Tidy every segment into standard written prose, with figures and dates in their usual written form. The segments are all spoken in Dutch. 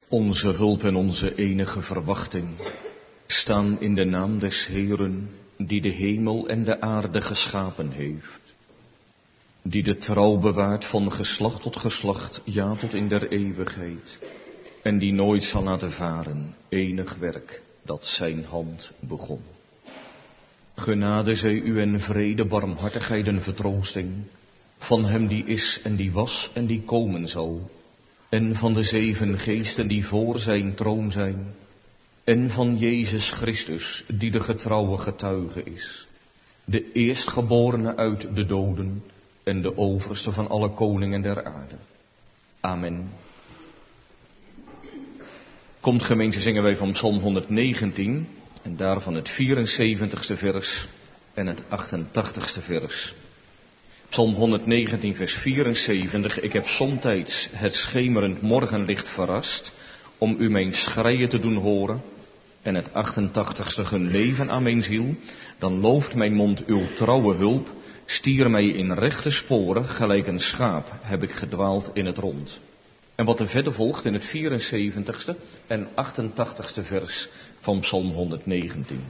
Onze hulp en onze enige verwachting staan in de naam des Heeren, die de hemel en de aarde geschapen heeft, die de trouw bewaart van geslacht tot geslacht, ja tot in der eeuwigheid, en die nooit zal laten varen enig werk dat zijn hand begon. Genade zij u en vrede, barmhartigheid en vertroosting van hem die is en die was en die komen zal, en van de 7 geesten die voor zijn troon zijn, en van Jezus Christus, die de getrouwe getuige is, de eerstgeborene uit de doden en de overste van alle koningen der aarde. Amen. Komt gemeente, zingen wij van Psalm 119 en daarvan het 74ste vers en het 88ste vers. Psalm 119 vers 74. Ik heb somtijds het schemerend morgenlicht verrast, om u mijn schreien te doen horen. En het 88ste, een leven aan mijn ziel. Dan looft mijn mond uw trouwe hulp. Stier mij in rechte sporen, gelijk een schaap heb ik gedwaald in het rond. En wat er verder volgt in het 74ste en 88ste vers van Psalm 119.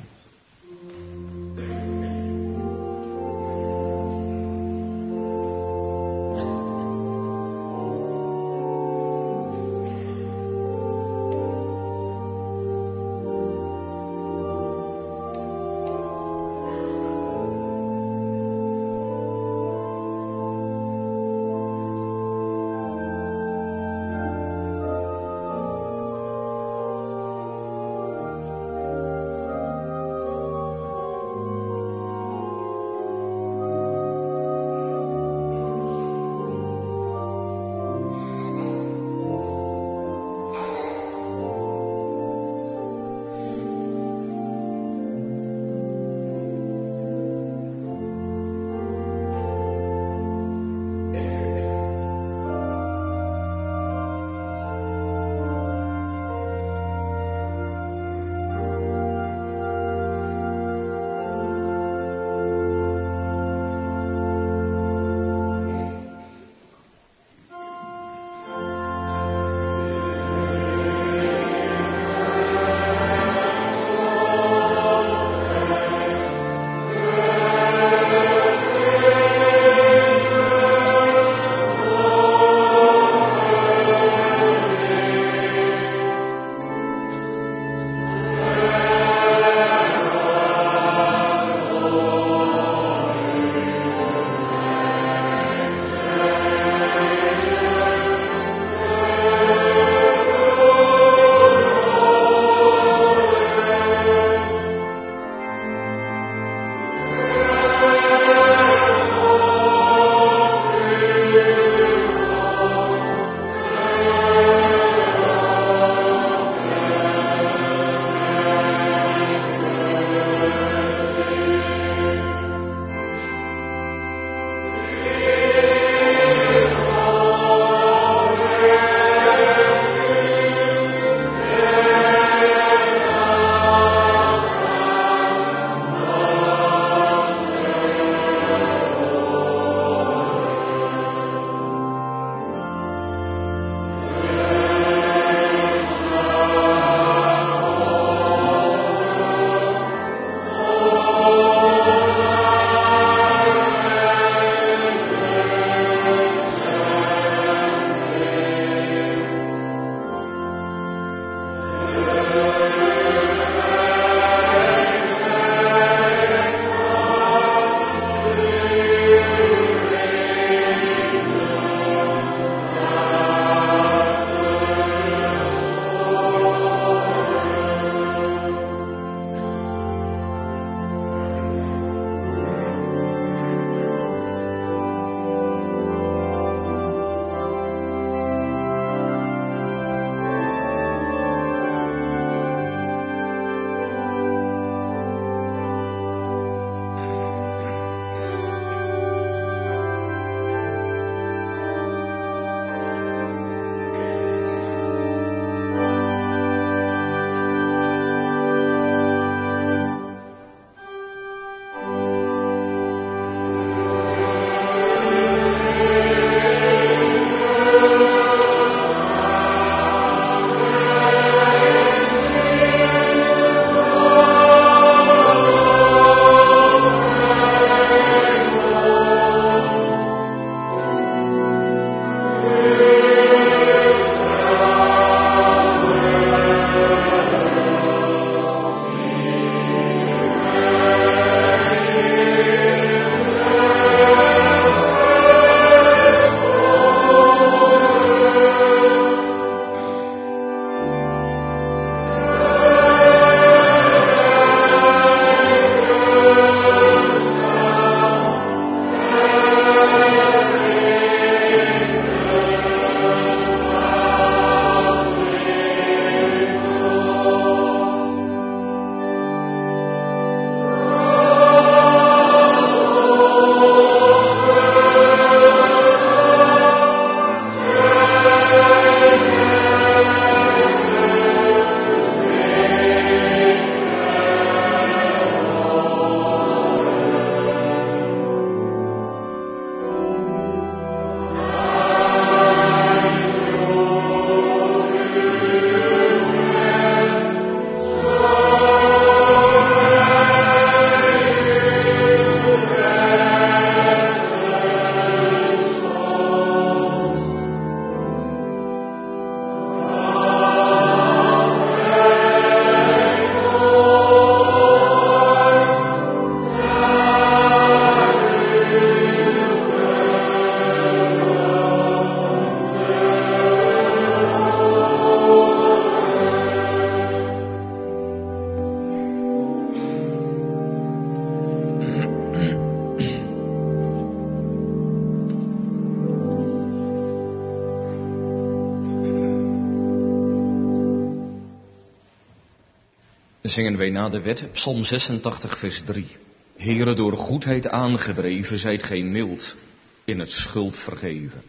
zingen wij na de wet Psalm 86 vers 3. Heere, door goedheid aangedreven, zijt gij mild, in het schuld vergeven.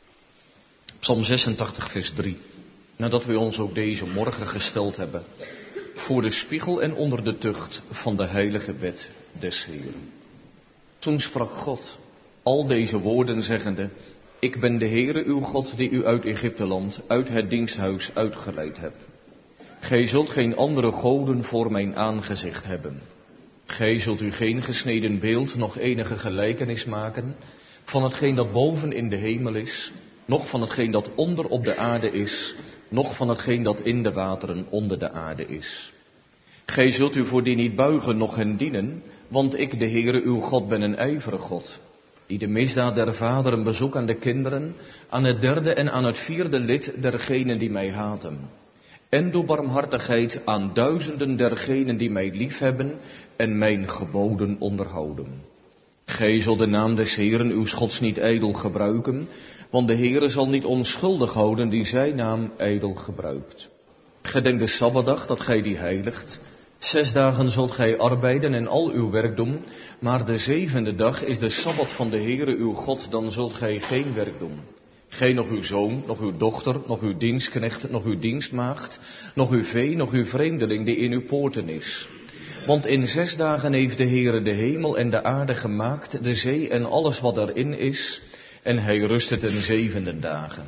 Psalm 86 vers 3. Nadat we ons ook deze morgen gesteld hebben voor de spiegel en onder de tucht van de heilige wet des Heeren. Toen sprak God al deze woorden zeggende: Ik ben de Heere uw God die u uit Egypteland, uit het diensthuis uitgeleid hebt. Gij zult geen andere goden voor mijn aangezicht hebben. Gij zult u geen gesneden beeld, nog enige gelijkenis maken van hetgeen dat boven in de hemel is, noch van hetgeen dat onder op de aarde is, noch van hetgeen dat in de wateren onder de aarde is. Gij zult u voor die niet buigen, noch hen dienen, want ik, de Heere uw God, ben een ijverig God, die de misdaad der vaderen bezoekt aan de kinderen, aan het derde en aan het vierde lid dergenen die mij haten. En doe barmhartigheid aan duizenden dergenen die mij liefhebben en mijn geboden onderhouden. Gij zult de naam des Heeren uw Gods niet ijdel gebruiken, want de Heere zal niet onschuldig houden die zijn naam ijdel gebruikt. Gedenk de Sabbatdag dat gij die heiligt. 6 dagen zult gij arbeiden en al uw werk doen, maar de 7e dag is de Sabbat van de Heere uw God, dan zult gij geen werk doen. Gij, nog uw zoon, nog uw dochter, nog uw dienstknecht, nog uw dienstmaagd, nog uw vee, nog uw vreemdeling die in uw poorten is. Want in 6 dagen heeft de Heere de hemel en de aarde gemaakt, de zee en alles wat erin is, en hij rustte ten 7e dagen.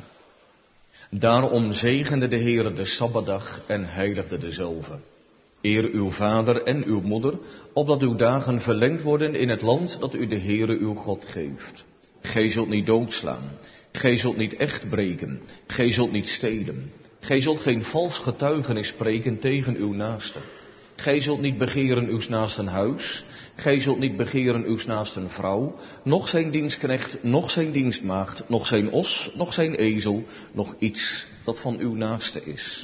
Daarom zegende de Heere de Sabbatdag en heiligde dezelve. Eer uw vader en uw moeder, opdat uw dagen verlengd worden in het land dat u de Heere uw God geeft. Gij zult niet doodslaan. Gij zult niet echt breken, gij zult niet stelen. Gij zult geen vals getuigenis spreken tegen uw naaste. Gij zult niet begeren uws naasten huis, gij zult niet begeren uws naasten vrouw, noch zijn dienstknecht, noch zijn dienstmaagd, noch zijn os, noch zijn ezel, noch iets dat van uw naaste is.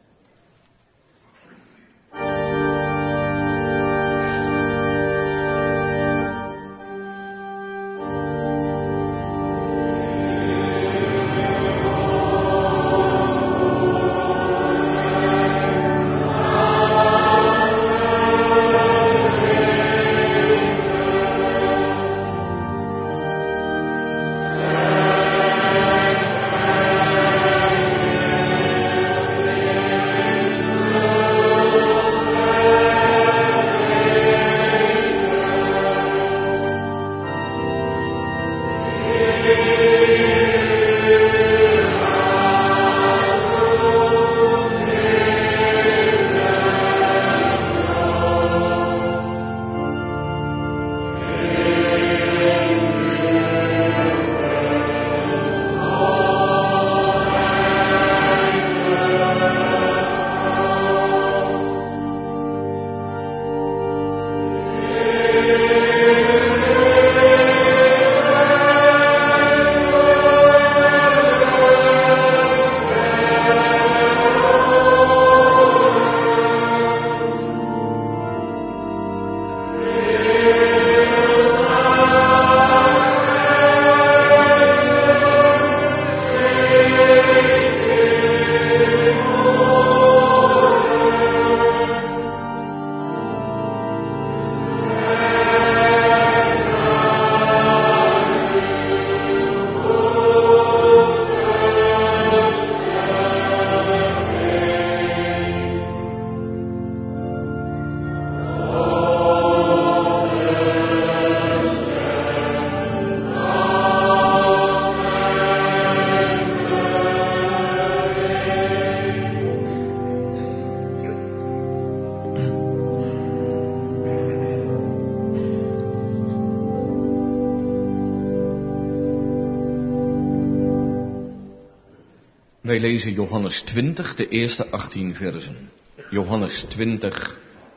Wij lezen Johannes 20, de eerste 18 versen. Johannes 20,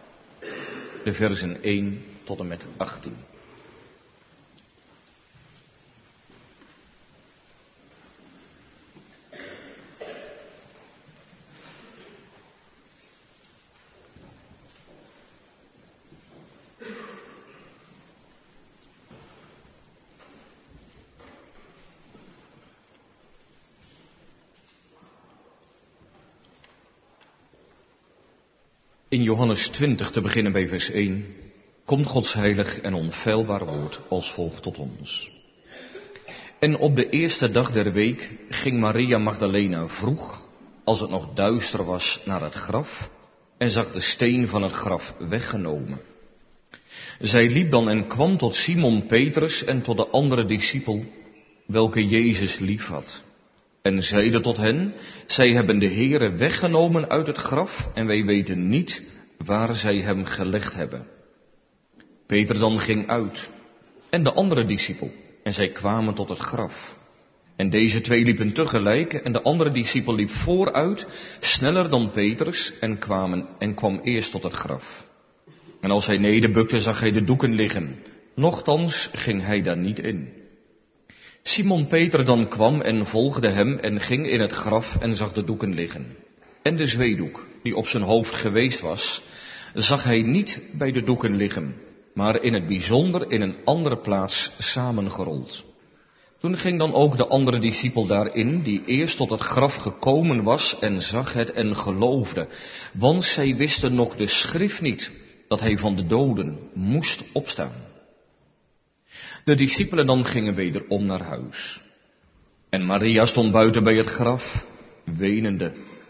de versen 1 tot en met 18. In Johannes 20, te beginnen bij vers 1, komt Gods heilig en onfeilbaar woord als volgt tot ons. En op de eerste dag der week ging Maria Magdalena vroeg, als het nog duister was, naar het graf en zag de steen van het graf weggenomen. Zij liep dan en kwam tot Simon Petrus en tot de andere discipel, welke Jezus liefhad. En zeide tot hen, zij hebben de Heere weggenomen uit het graf en wij weten niet waar zij hem gelegd hebben. Peter dan ging uit en de andere discipel en zij kwamen tot het graf. En deze twee liepen tegelijk en de andere discipel liep vooruit, sneller dan Petrus en kwam eerst tot het graf. En als hij nederbukte zag hij de doeken liggen, nochtans ging hij daar niet in. Simon Peter dan kwam en volgde hem en ging in het graf en zag de doeken liggen. En de zweedoek, die op zijn hoofd geweest was, zag hij niet bij de doeken liggen, maar in het bijzonder in een andere plaats samengerold. Toen ging dan ook de andere discipel daarin, die eerst tot het graf gekomen was en zag het en geloofde, want zij wisten nog de schrift niet, dat hij van de doden moest opstaan. De discipelen dan gingen wederom naar huis. En Maria stond buiten bij het graf, wenende.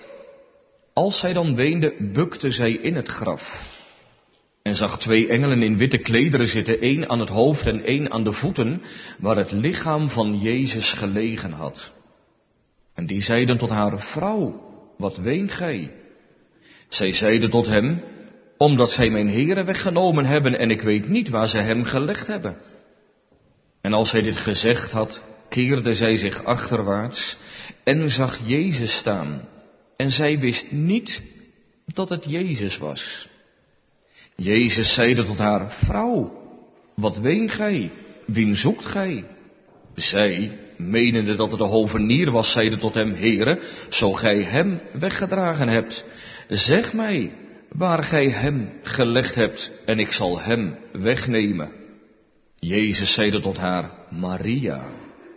Als zij dan weende, bukte zij in het graf. En zag twee engelen in witte klederen zitten, één aan het hoofd en één aan de voeten, waar het lichaam van Jezus gelegen had. En die zeiden tot haar, vrouw, wat weent gij? Zij zeiden tot hem, omdat zij mijn Heere weggenomen hebben en ik weet niet waar zij hem gelegd hebben. En als hij dit gezegd had, keerde zij zich achterwaarts en zag Jezus staan. En zij wist niet dat het Jezus was. Jezus zeide tot haar, vrouw, wat weent gij? Wien zoekt gij? Zij, menende dat het de hovenier was, zeide tot hem, Heere, zo gij hem weggedragen hebt, zeg mij waar gij hem gelegd hebt en ik zal hem wegnemen. Jezus zeide tot haar, Maria.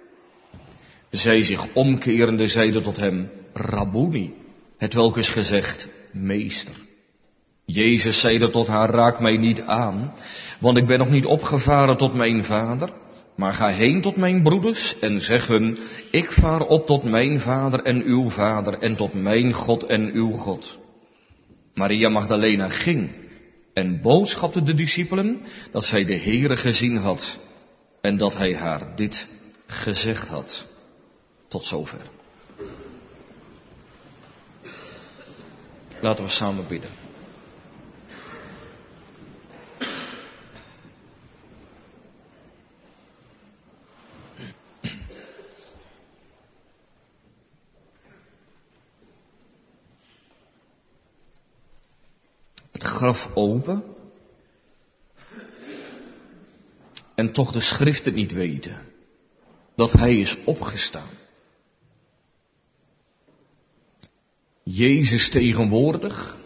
Zij zich omkerende zeide tot hem, Rabboni, hetwelk is gezegd, meester. Jezus zeide tot haar, raak mij niet aan, want ik ben nog niet opgevaren tot mijn vader, maar ga heen tot mijn broeders en zeg hun, ik vaar op tot mijn vader en uw vader en tot mijn God en uw God. Maria Magdalena ging en boodschapte de discipelen dat zij de Heere gezien had en dat hij haar dit gezegd had. Tot zover. Laten we samen bidden. Het graf open en toch de schriften niet weten dat hij is opgestaan. Jezus tegenwoordig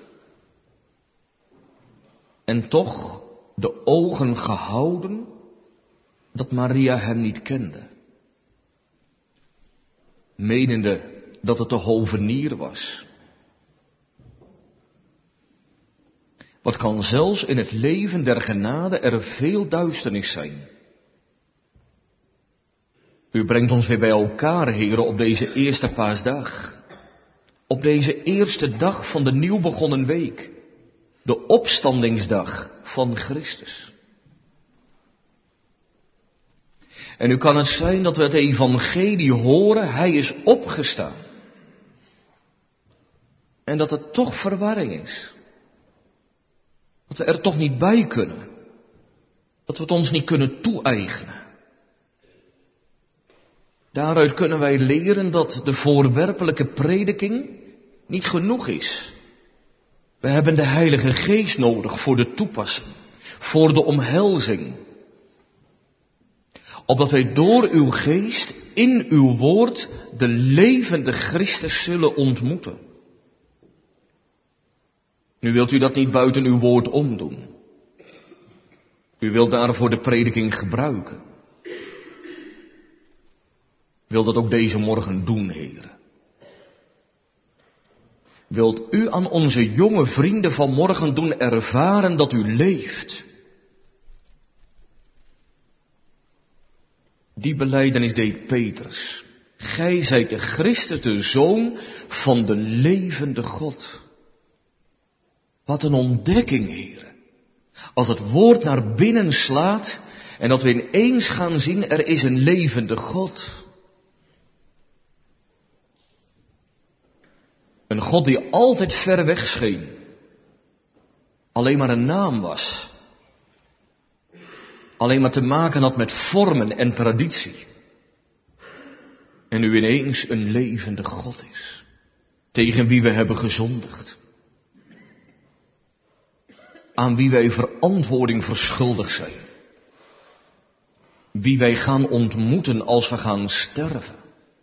en toch de ogen gehouden dat Maria hem niet kende. Menende dat het de hovenier was. Wat kan zelfs in het leven der genade er veel duisternis zijn. U brengt ons weer bij elkaar, Heere, op deze eerste paasdag. Op deze eerste dag van de nieuw begonnen week. De opstandingsdag van Christus. En nu kan het zijn dat we het evangelie horen, hij is opgestaan. En dat het toch verwarring is. Dat we er toch niet bij kunnen. Dat we het ons niet kunnen toe-eigenen. Daaruit kunnen wij leren dat de voorwerpelijke prediking niet genoeg is. We hebben de Heilige Geest nodig voor de toepassing, voor de omhelzing. Opdat wij door uw geest in uw woord de levende Christus zullen ontmoeten. Nu wilt u dat niet buiten uw woord omdoen. U wilt daarvoor de prediking gebruiken. Wil dat ook deze morgen doen, Heer. wilt u aan onze jonge vrienden vanmorgen doen ervaren dat u leeft. Die belijdenis deed Petrus. Gij zijt de Christus, de Zoon van de levende God. Wat een ontdekking, heren. Als het woord naar binnen slaat en dat we ineens gaan zien, er is een levende God. Een God die altijd ver weg scheen. Alleen maar een naam was. Alleen maar te maken had met vormen en traditie. En nu ineens een levende God is. Tegen wie we hebben gezondigd. Aan wie wij verantwoording verschuldigd zijn. Wie wij gaan ontmoeten als we gaan sterven.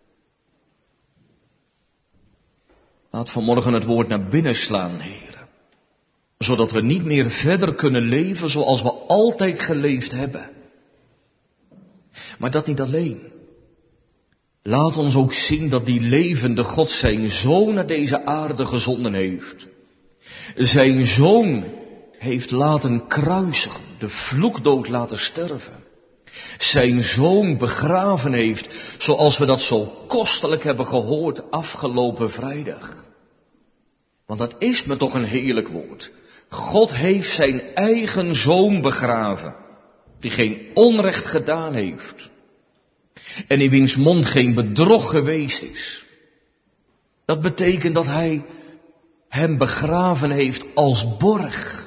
Laat vanmorgen het woord naar binnen slaan, heren. Zodat we niet meer verder kunnen leven zoals we altijd geleefd hebben. Maar dat niet alleen. Laat ons ook zien dat die levende God zijn Zoon naar deze aarde gezonden heeft. Zijn Zoon heeft laten kruisigen, de vloekdood laten sterven. Zijn Zoon begraven heeft, zoals we dat zo kostelijk hebben gehoord afgelopen vrijdag. Want dat is me toch een heerlijk woord. God heeft zijn eigen Zoon begraven, die geen onrecht gedaan heeft. En in wiens mond geen bedrog geweest is. Dat betekent dat hij hem begraven heeft als borg.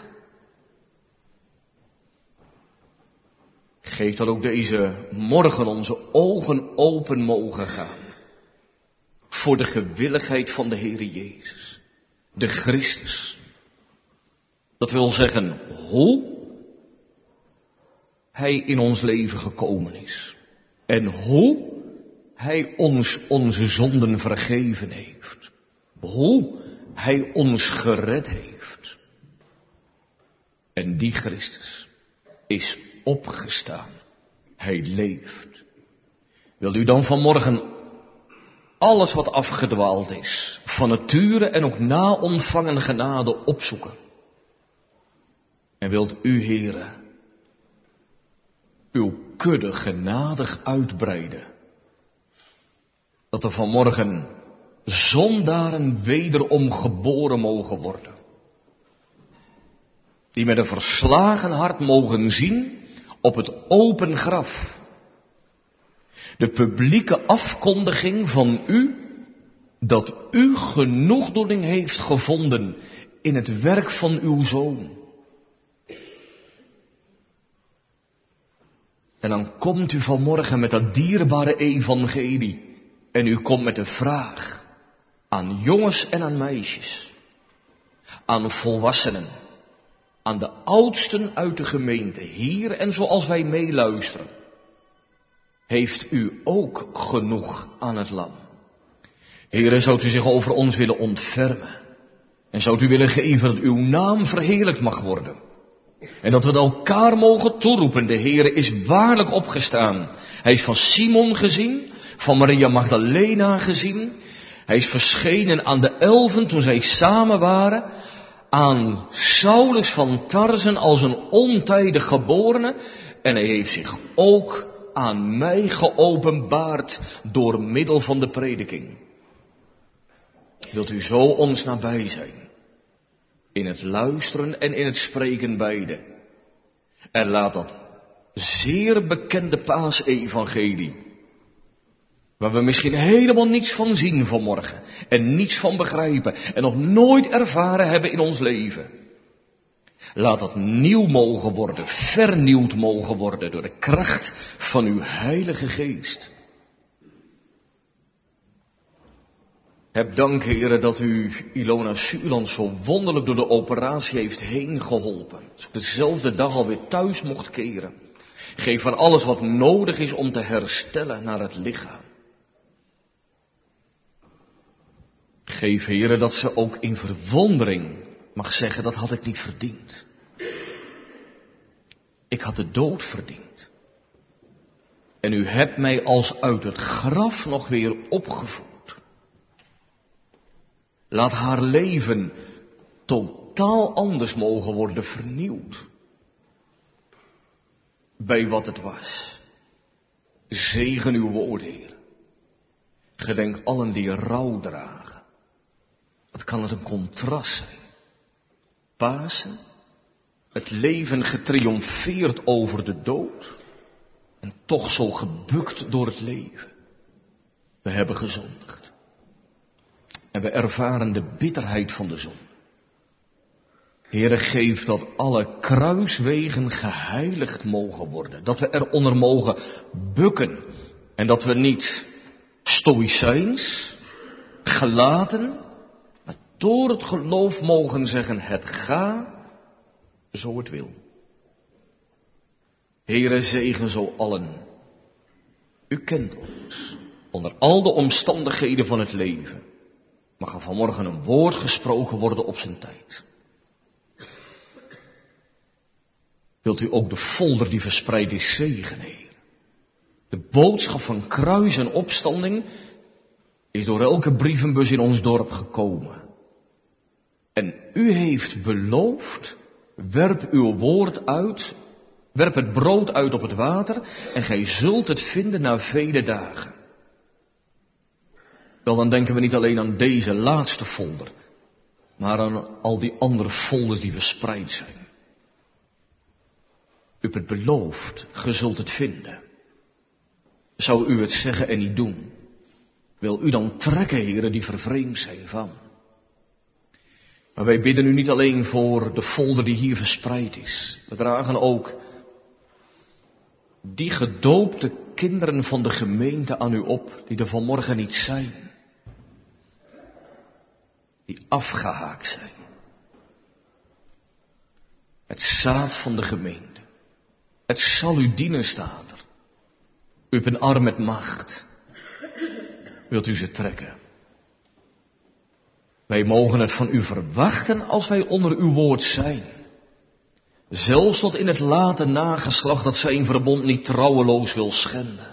Geef dat ook deze morgen onze ogen open mogen gaan. Voor de gewilligheid van de Heere Jezus. De Christus. Dat wil zeggen hoe hij in ons leven gekomen is. En hoe hij ons onze zonden vergeven heeft. Hoe hij ons gered heeft. En die Christus is opgestaan. Hij leeft. Wil u dan vanmorgen alles wat afgedwaald is, van nature en ook na ontvangen genade opzoeken? En wilt u, Heere, uw kudde genadig uitbreiden, dat er vanmorgen zondaren wederom geboren mogen worden, die met een verslagen hart mogen zien op het open graf de publieke afkondiging van u, dat u genoegdoening heeft gevonden in het werk van uw Zoon. En dan komt u vanmorgen met dat dierbare evangelie. En u komt met de vraag aan jongens en aan meisjes. Aan volwassenen. Aan de oudsten uit de gemeente. Hier en zoals wij meeluisteren. Heeft u ook genoeg aan het lam? Heere, zou u zich over ons willen ontfermen? En zou u willen geven dat uw naam verheerlijkt mag worden? En dat we elkaar mogen toeroepen, de Heere is waarlijk opgestaan. Hij is van Simon gezien, van Maria Magdalena gezien. Hij is verschenen aan de 11 toen zij samen waren. Aan Saulus van Tarsen als een ontijdig geborene. En hij heeft zich ook aan mij geopenbaard door middel van de prediking. Wilt u zo ons nabij zijn? In het luisteren en in het spreken beide. En laat dat zeer bekende paasevangelie, waar we misschien helemaal niets van zien vanmorgen en niets van begrijpen en nog nooit ervaren hebben in ons leven. Laat dat nieuw mogen worden, vernieuwd mogen worden door de kracht van uw Heilige Geest. Heb dank, Heere, dat u Ilona Suurland zo wonderlijk door de operatie heeft heen geholpen. Dat ze op dezelfde dag alweer thuis mocht keren. Geef haar alles wat nodig is om te herstellen naar het lichaam. Geef, Heere, dat ze ook in verwondering mag zeggen, dat had ik niet verdiend. Ik had de dood verdiend. En u hebt mij als uit het graf nog weer opgevoed. Laat haar leven totaal anders mogen worden vernieuwd. Bij wat het was. Zegen uw woord, Heer. Gedenk allen die rouw dragen. Wat kan het een contrast zijn? Pasen, het leven getriomfeerd over de dood. En toch zo gebukt door het leven. We hebben gezondigd. En we ervaren de bitterheid van de zonde. Heere, geef dat alle kruiswegen geheiligd mogen worden. Dat we eronder mogen bukken. En dat we niet stoïcijns, gelaten, maar door het geloof mogen zeggen, het ga zo het wil. Heere, zegen zo allen. U kent ons. Onder al de omstandigheden van het leven mag er vanmorgen een woord gesproken worden op zijn tijd. Wilt u ook de folder die verspreid is zegenen, Heer? De boodschap van kruis en opstanding is door elke brievenbus in ons dorp gekomen. En u heeft beloofd, werp uw woord uit, werp het brood uit op het water en gij zult het vinden na vele dagen. Wel, dan denken we niet alleen aan deze laatste folder, maar aan al die andere folders die verspreid zijn. U hebt het beloofd, ge zult het vinden. Zou u het zeggen en niet doen? Wil u dan trekken, heren, die vervreemd zijn van? Maar wij bidden u niet alleen voor de folder die hier verspreid is. We dragen ook die gedoopte kinderen van de gemeente aan u op, die er vanmorgen niet zijn. Die afgehaakt zijn. Het zaad van de gemeente. Het zal u dienen, staat er. U hebt een arm met macht. Wilt u ze trekken? Wij mogen het van u verwachten als wij onder uw woord zijn. Zelfs tot in het late nageslacht dat zijn verbond niet trouweloos wil schenden.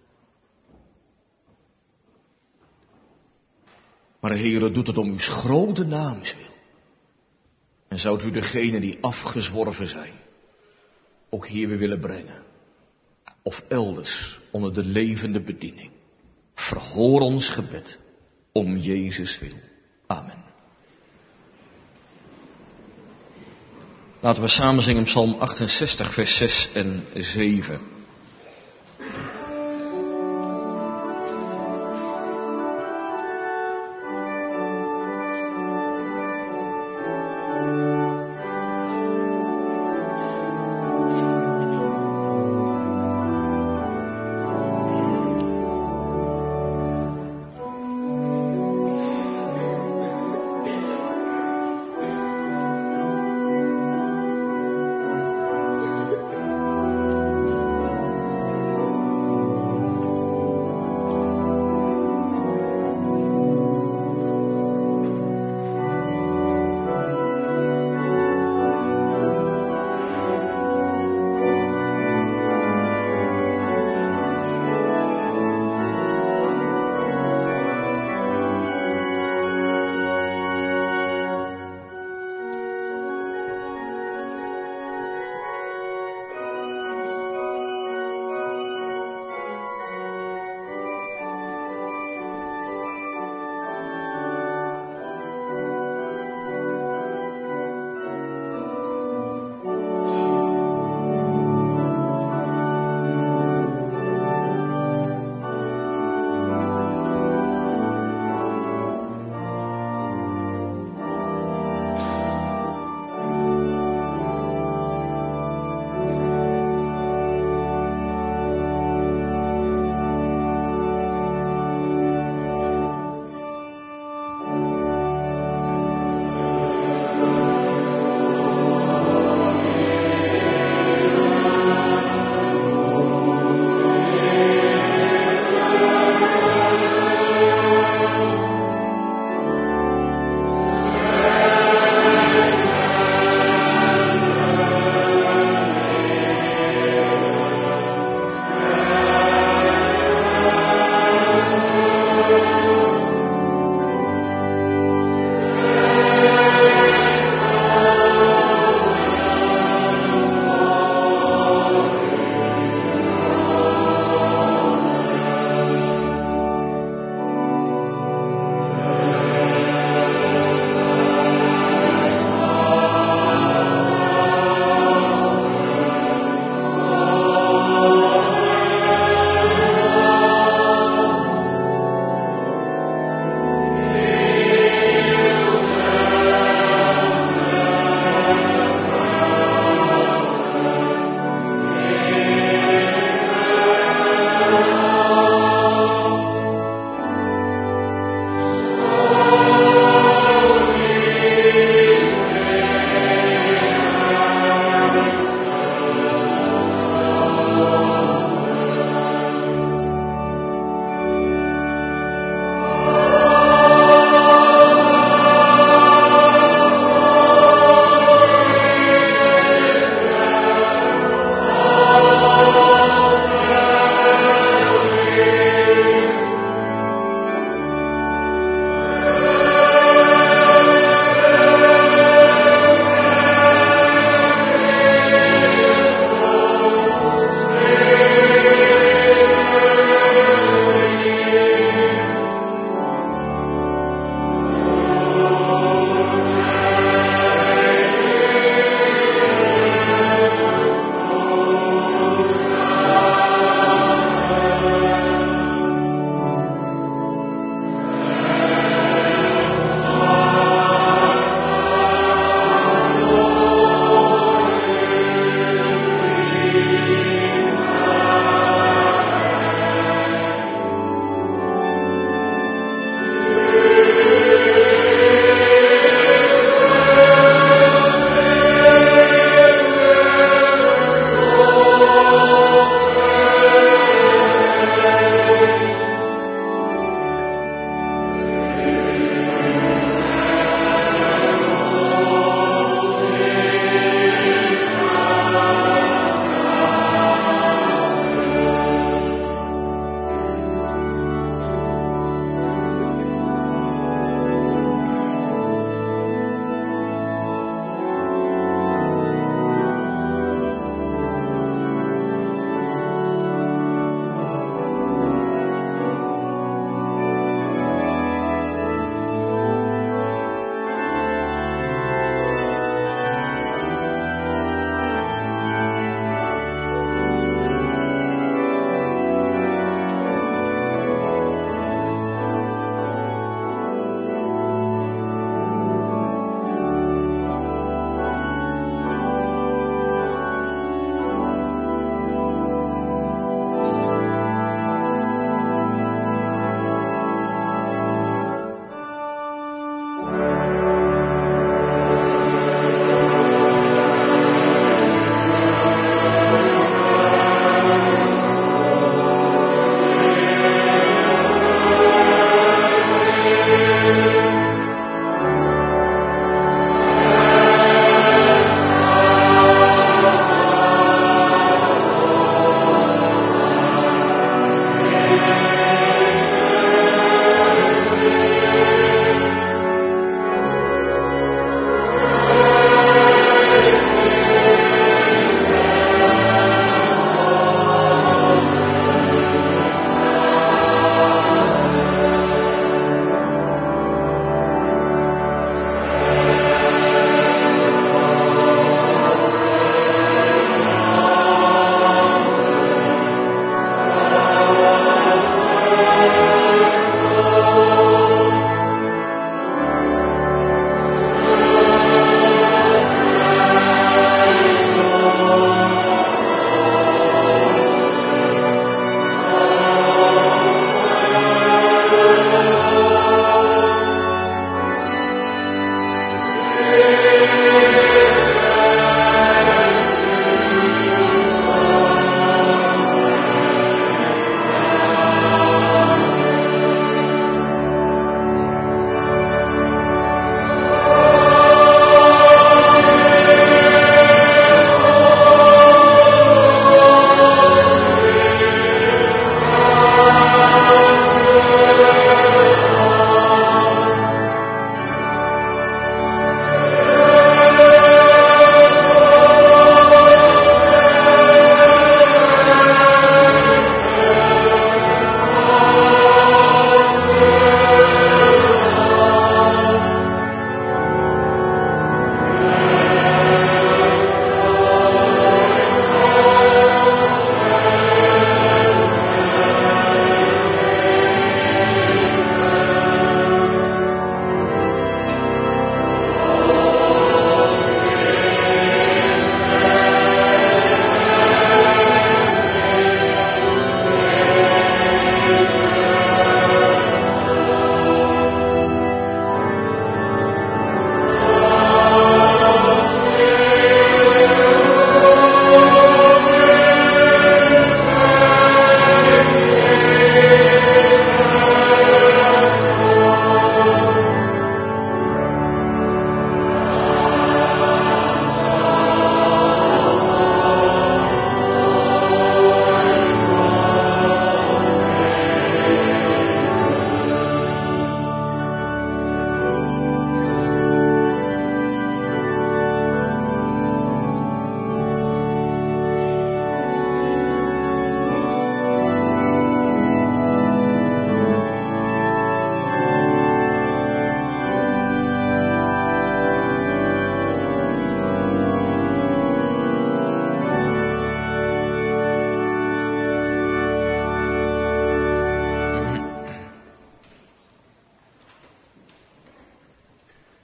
Maar Heere, doet het om uw grote naams wil. En zoudt u degenen die afgezworven zijn ook hier weer willen brengen. Of elders onder de levende bediening. Verhoor ons gebed om Jezus wil. Amen. Laten we samen zingen Psalm 68 vers 6 en 7.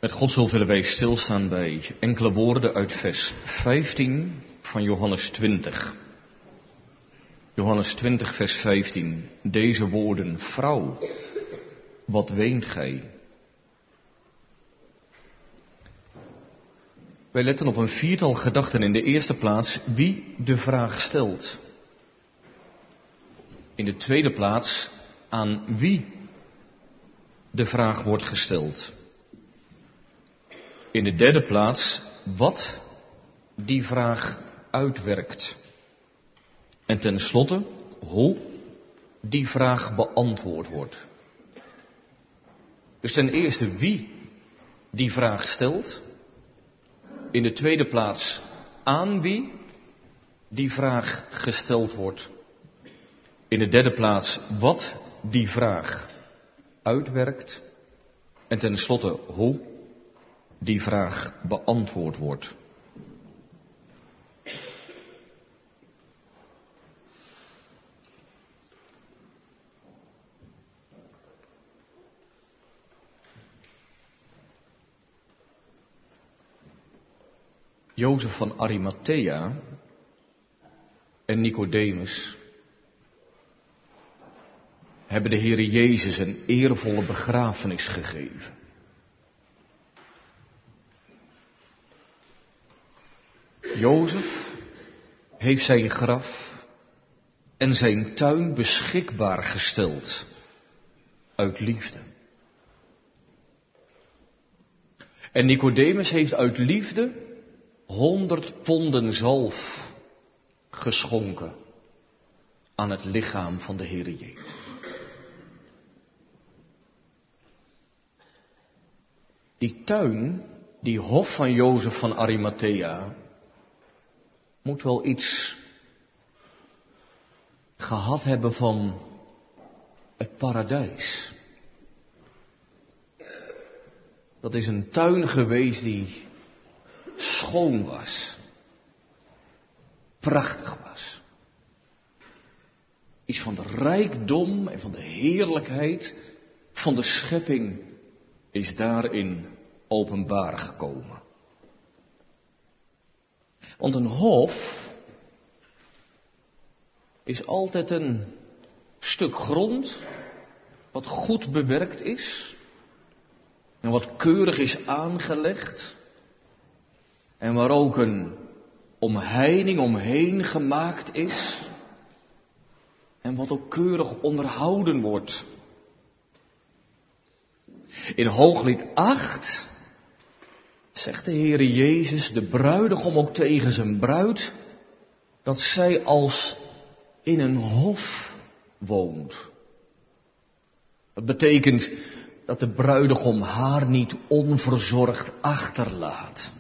Met Gods hulp willen wij stilstaan bij enkele woorden uit vers 15 van Johannes 20. Johannes 20, vers 15. Deze woorden: vrouw, wat weent gij? Wij letten op een viertal gedachten. In de eerste plaats wie de vraag stelt. In de tweede plaats aan wie de vraag wordt gesteld. In de derde plaats wat die vraag uitwerkt. En tenslotte hoe die vraag beantwoord wordt. Dus ten eerste wie die vraag stelt. In de tweede plaats aan wie die vraag gesteld wordt. In de derde plaats wat die vraag uitwerkt. En tenslotte hoe die vraag beantwoord wordt. Jozef van Arimathea en Nicodemus hebben de Heere Jezus een eervolle begrafenis gegeven. Jozef heeft zijn graf en zijn tuin beschikbaar gesteld uit liefde. En Nicodemus heeft uit liefde 100 ponden zalf geschonken aan het lichaam van de Heere Jezus. Die tuin, die hof van Jozef van Arimathea, moet wel iets gehad hebben van het paradijs. Dat is een tuin geweest die schoon was, prachtig was. Iets van de rijkdom en van de heerlijkheid van de schepping is daarin openbaar gekomen. Want een hof is altijd een stuk grond wat goed bewerkt is en wat keurig is aangelegd en waar ook een omheining omheen gemaakt is en wat ook keurig onderhouden wordt. In Hooglied 8 zegt de Heere Jezus, de bruidegom ook tegen zijn bruid, dat zij als in een hof woont. Dat betekent dat de bruidegom haar niet onverzorgd achterlaat.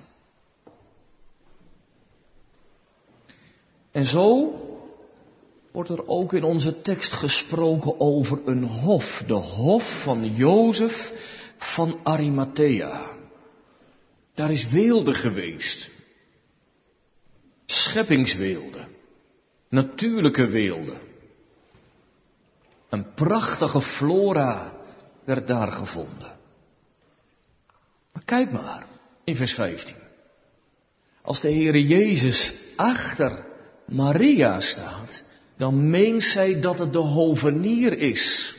En zo wordt er ook in onze tekst gesproken over een hof. De hof van Jozef van Arimathea. Daar is weelde geweest. Scheppingsweelde. Natuurlijke weelde. Een prachtige flora werd daar gevonden. Maar kijk maar in vers 15. Als de Heere Jezus achter Maria staat, dan meent zij dat het de hovenier is.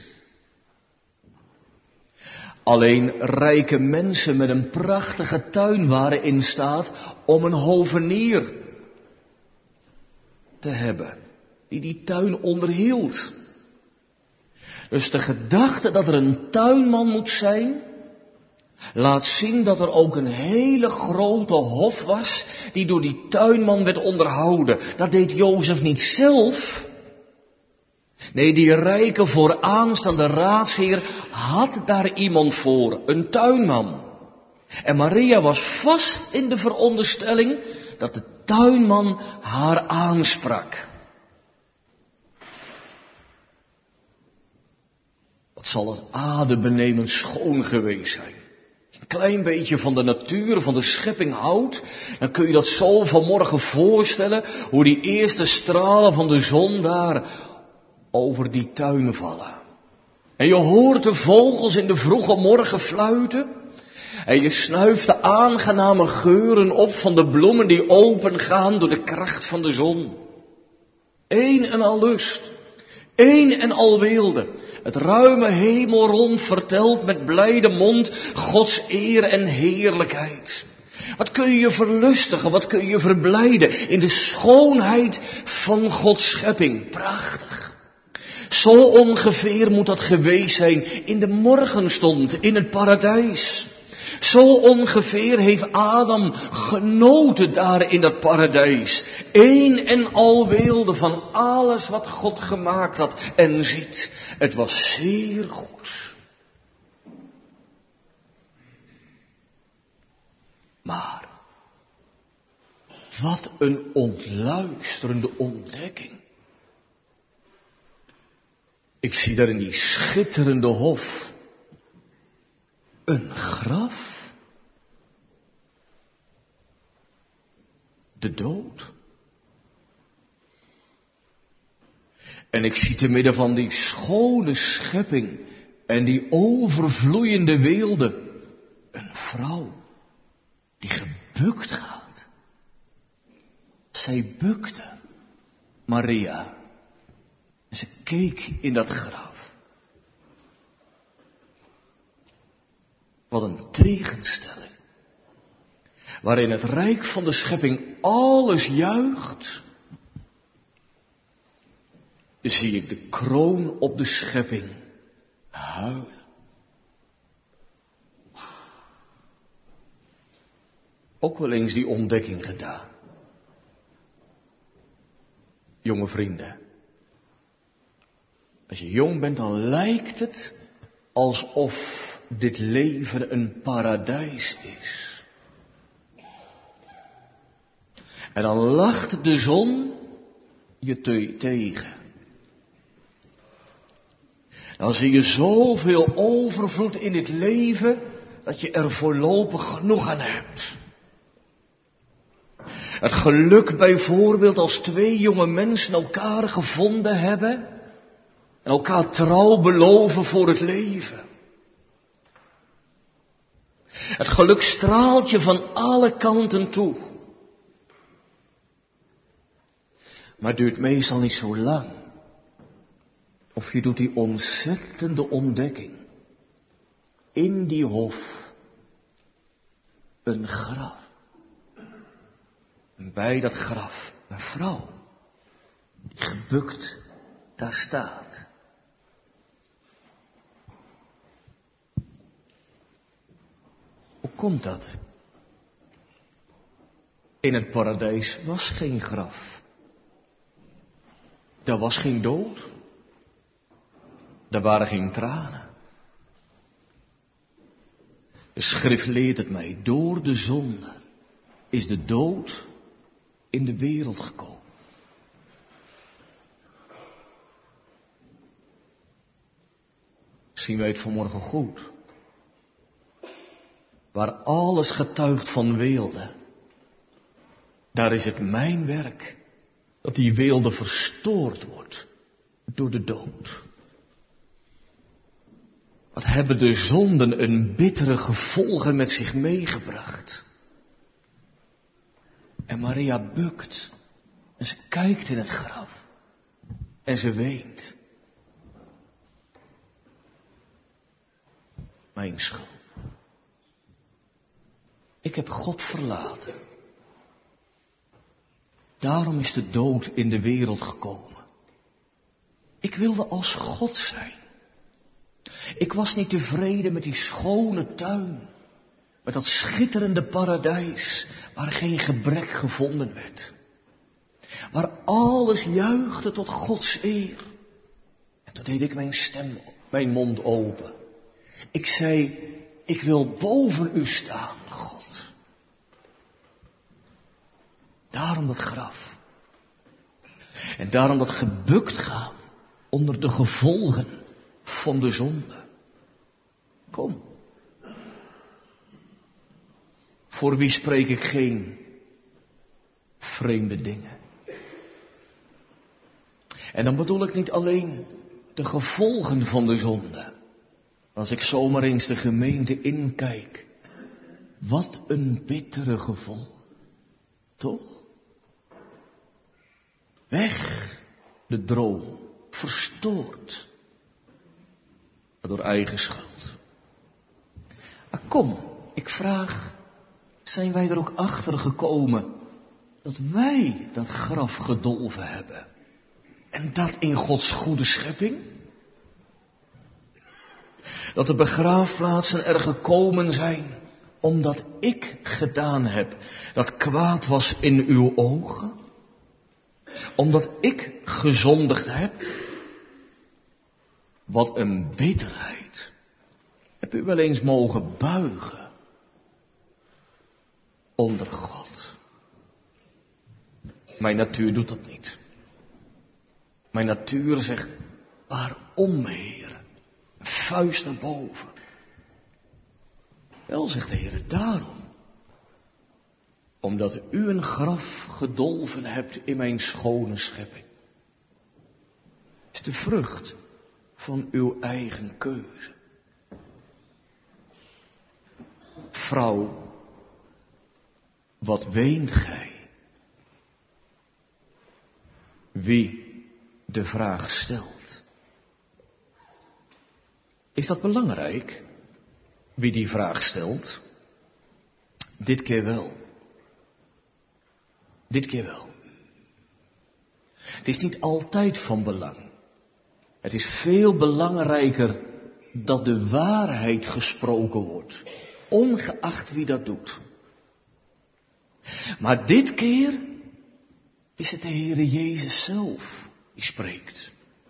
Alleen rijke mensen met een prachtige tuin waren in staat om een hovenier te hebben, die tuin onderhield. Dus de gedachte dat er een tuinman moet zijn, laat zien dat er ook een hele grote hof was die door die tuinman werd onderhouden. Dat deed Jozef niet zelf. Nee, die rijke vooraanstaande raadsheer had daar iemand voor, een tuinman. En Maria was vast in de veronderstelling dat de tuinman haar aansprak. Wat zal het adembenemend schoon geweest zijn. Een klein beetje van de natuur, van de schepping houdt, dan kun je dat zo vanmorgen voorstellen, hoe die eerste stralen van de zon daar over die tuin vallen. En je hoort de vogels in de vroege morgen fluiten. En je snuift de aangename geuren op van de bloemen die opengaan door de kracht van de zon. Eén en al lust, één en al weelde. Het ruime hemelrond vertelt met blijde mond Gods eer en heerlijkheid. Wat kun je verlustigen, wat kun je verblijden in de schoonheid van Gods schepping. Prachtig. Zo ongeveer moet dat geweest zijn in de morgenstond in het paradijs. Zo ongeveer heeft Adam genoten daar in dat paradijs. Eén en al weelde van alles wat God gemaakt had en ziet. Het was zeer goed. Maar, wat een ontluisterende ontdekking. Ik zie daar in die schitterende hof een graf. De dood. En ik zie te midden van die schone schepping en die overvloeiende weelde een vrouw die gebukt gaat. Zij bukte, Maria. En ze keek in dat graf. Wat een tegenstelling. Waarin het rijk van de schepping alles juicht. Zie ik de kroon op de schepping huilen. Ook wel eens die ontdekking gedaan. Jonge vrienden. Als je jong bent, dan lijkt het alsof dit leven een paradijs is. En dan lacht de zon je tegen. Dan zie je zoveel overvloed in dit leven, dat je er voorlopig genoeg aan hebt. Het geluk bijvoorbeeld als twee jonge mensen elkaar gevonden hebben en elkaar trouw beloven voor het leven. Het geluk straalt je van alle kanten toe. Maar het duurt meestal niet zo lang. Of je doet die ontzettende ontdekking. In die hof. Een graf. En bij dat graf een vrouw. Die gebukt daar staat. Hoe komt dat? In het paradijs was geen graf. Er was geen dood. Er waren geen tranen. De schrift leert het mij. Door de zonde is de dood in de wereld gekomen. Zien wij het vanmorgen goed? Waar alles getuigt van weelde. Daar is het mijn werk. Dat die weelde verstoord wordt door de dood. Wat hebben de zonden een bittere gevolgen met zich meegebracht. En Maria bukt. En ze kijkt in het graf. En ze weent. Mijn schuld. Ik heb God verlaten. Daarom is de dood in de wereld gekomen. Ik wilde als God zijn. Ik was niet tevreden met die schone tuin. Met dat schitterende paradijs waar geen gebrek gevonden werd. Waar alles juichte tot Gods eer. En toen deed ik mijn mond open. Ik zei, ik wil boven u staan, God. Daarom dat graf. En daarom dat gebukt gaan onder de gevolgen van de zonde. Kom. Voor wie spreek ik geen vreemde dingen. En dan bedoel ik niet alleen de gevolgen van de zonde. Als ik zomaar eens de gemeente inkijk Wat een bittere gevolg. Toch? Weg de droom. Verstoord. Door eigen schuld. Maar kom, ik vraag, zijn wij er ook achter gekomen dat wij dat graf gedolven hebben? En dat in Gods goede schepping? Dat de begraafplaatsen er gekomen zijn omdat ik gedaan heb dat kwaad was in uw ogen? Omdat ik gezondigd heb? Wat een bitterheid. Heb u wel eens mogen buigen onder God? Mijn natuur doet dat niet. Mijn natuur zegt, waarom, Heer? Een vuist naar boven. Wel, zegt de Heer, daarom. Omdat u een graf gedolven hebt in mijn schone schepping. Het is de vrucht van uw eigen keuze. Vrouw, wat weent gij? Wie de vraag stelt. Is dat belangrijk, wie die vraag stelt? Dit keer wel. Dit keer wel. Het is niet altijd van belang. Het is veel belangrijker dat de waarheid gesproken wordt, ongeacht wie dat doet. Maar dit keer is het de Heere Jezus zelf die spreekt.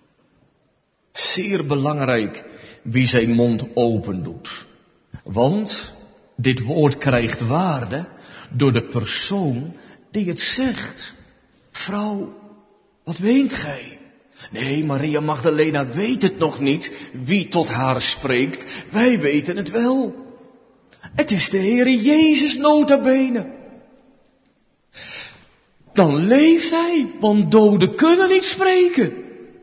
Zeer belangrijk wie zijn mond open doet. Want dit woord krijgt waarde door de persoon die het zegt. Vrouw, wat weent gij? Nee, Maria Magdalena weet het nog niet wie tot haar spreekt. Wij weten het wel. Het is de Heere Jezus nota bene. Dan leeft hij, want doden kunnen niet spreken.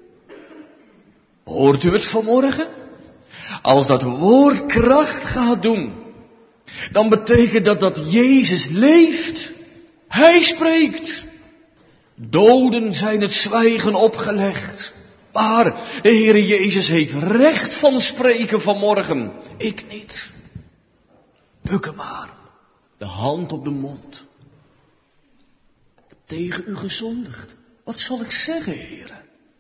Hoort u het vanmorgen? Als dat woord kracht gaat doen, dan betekent dat Jezus leeft. Hij spreekt. Doden zijn het zwijgen opgelegd. Maar de Heere Jezus heeft recht van spreken vanmorgen. Ik niet. Bukken maar. De hand op de mond. Ik heb tegen u gezondigd. Wat zal ik zeggen, Heere?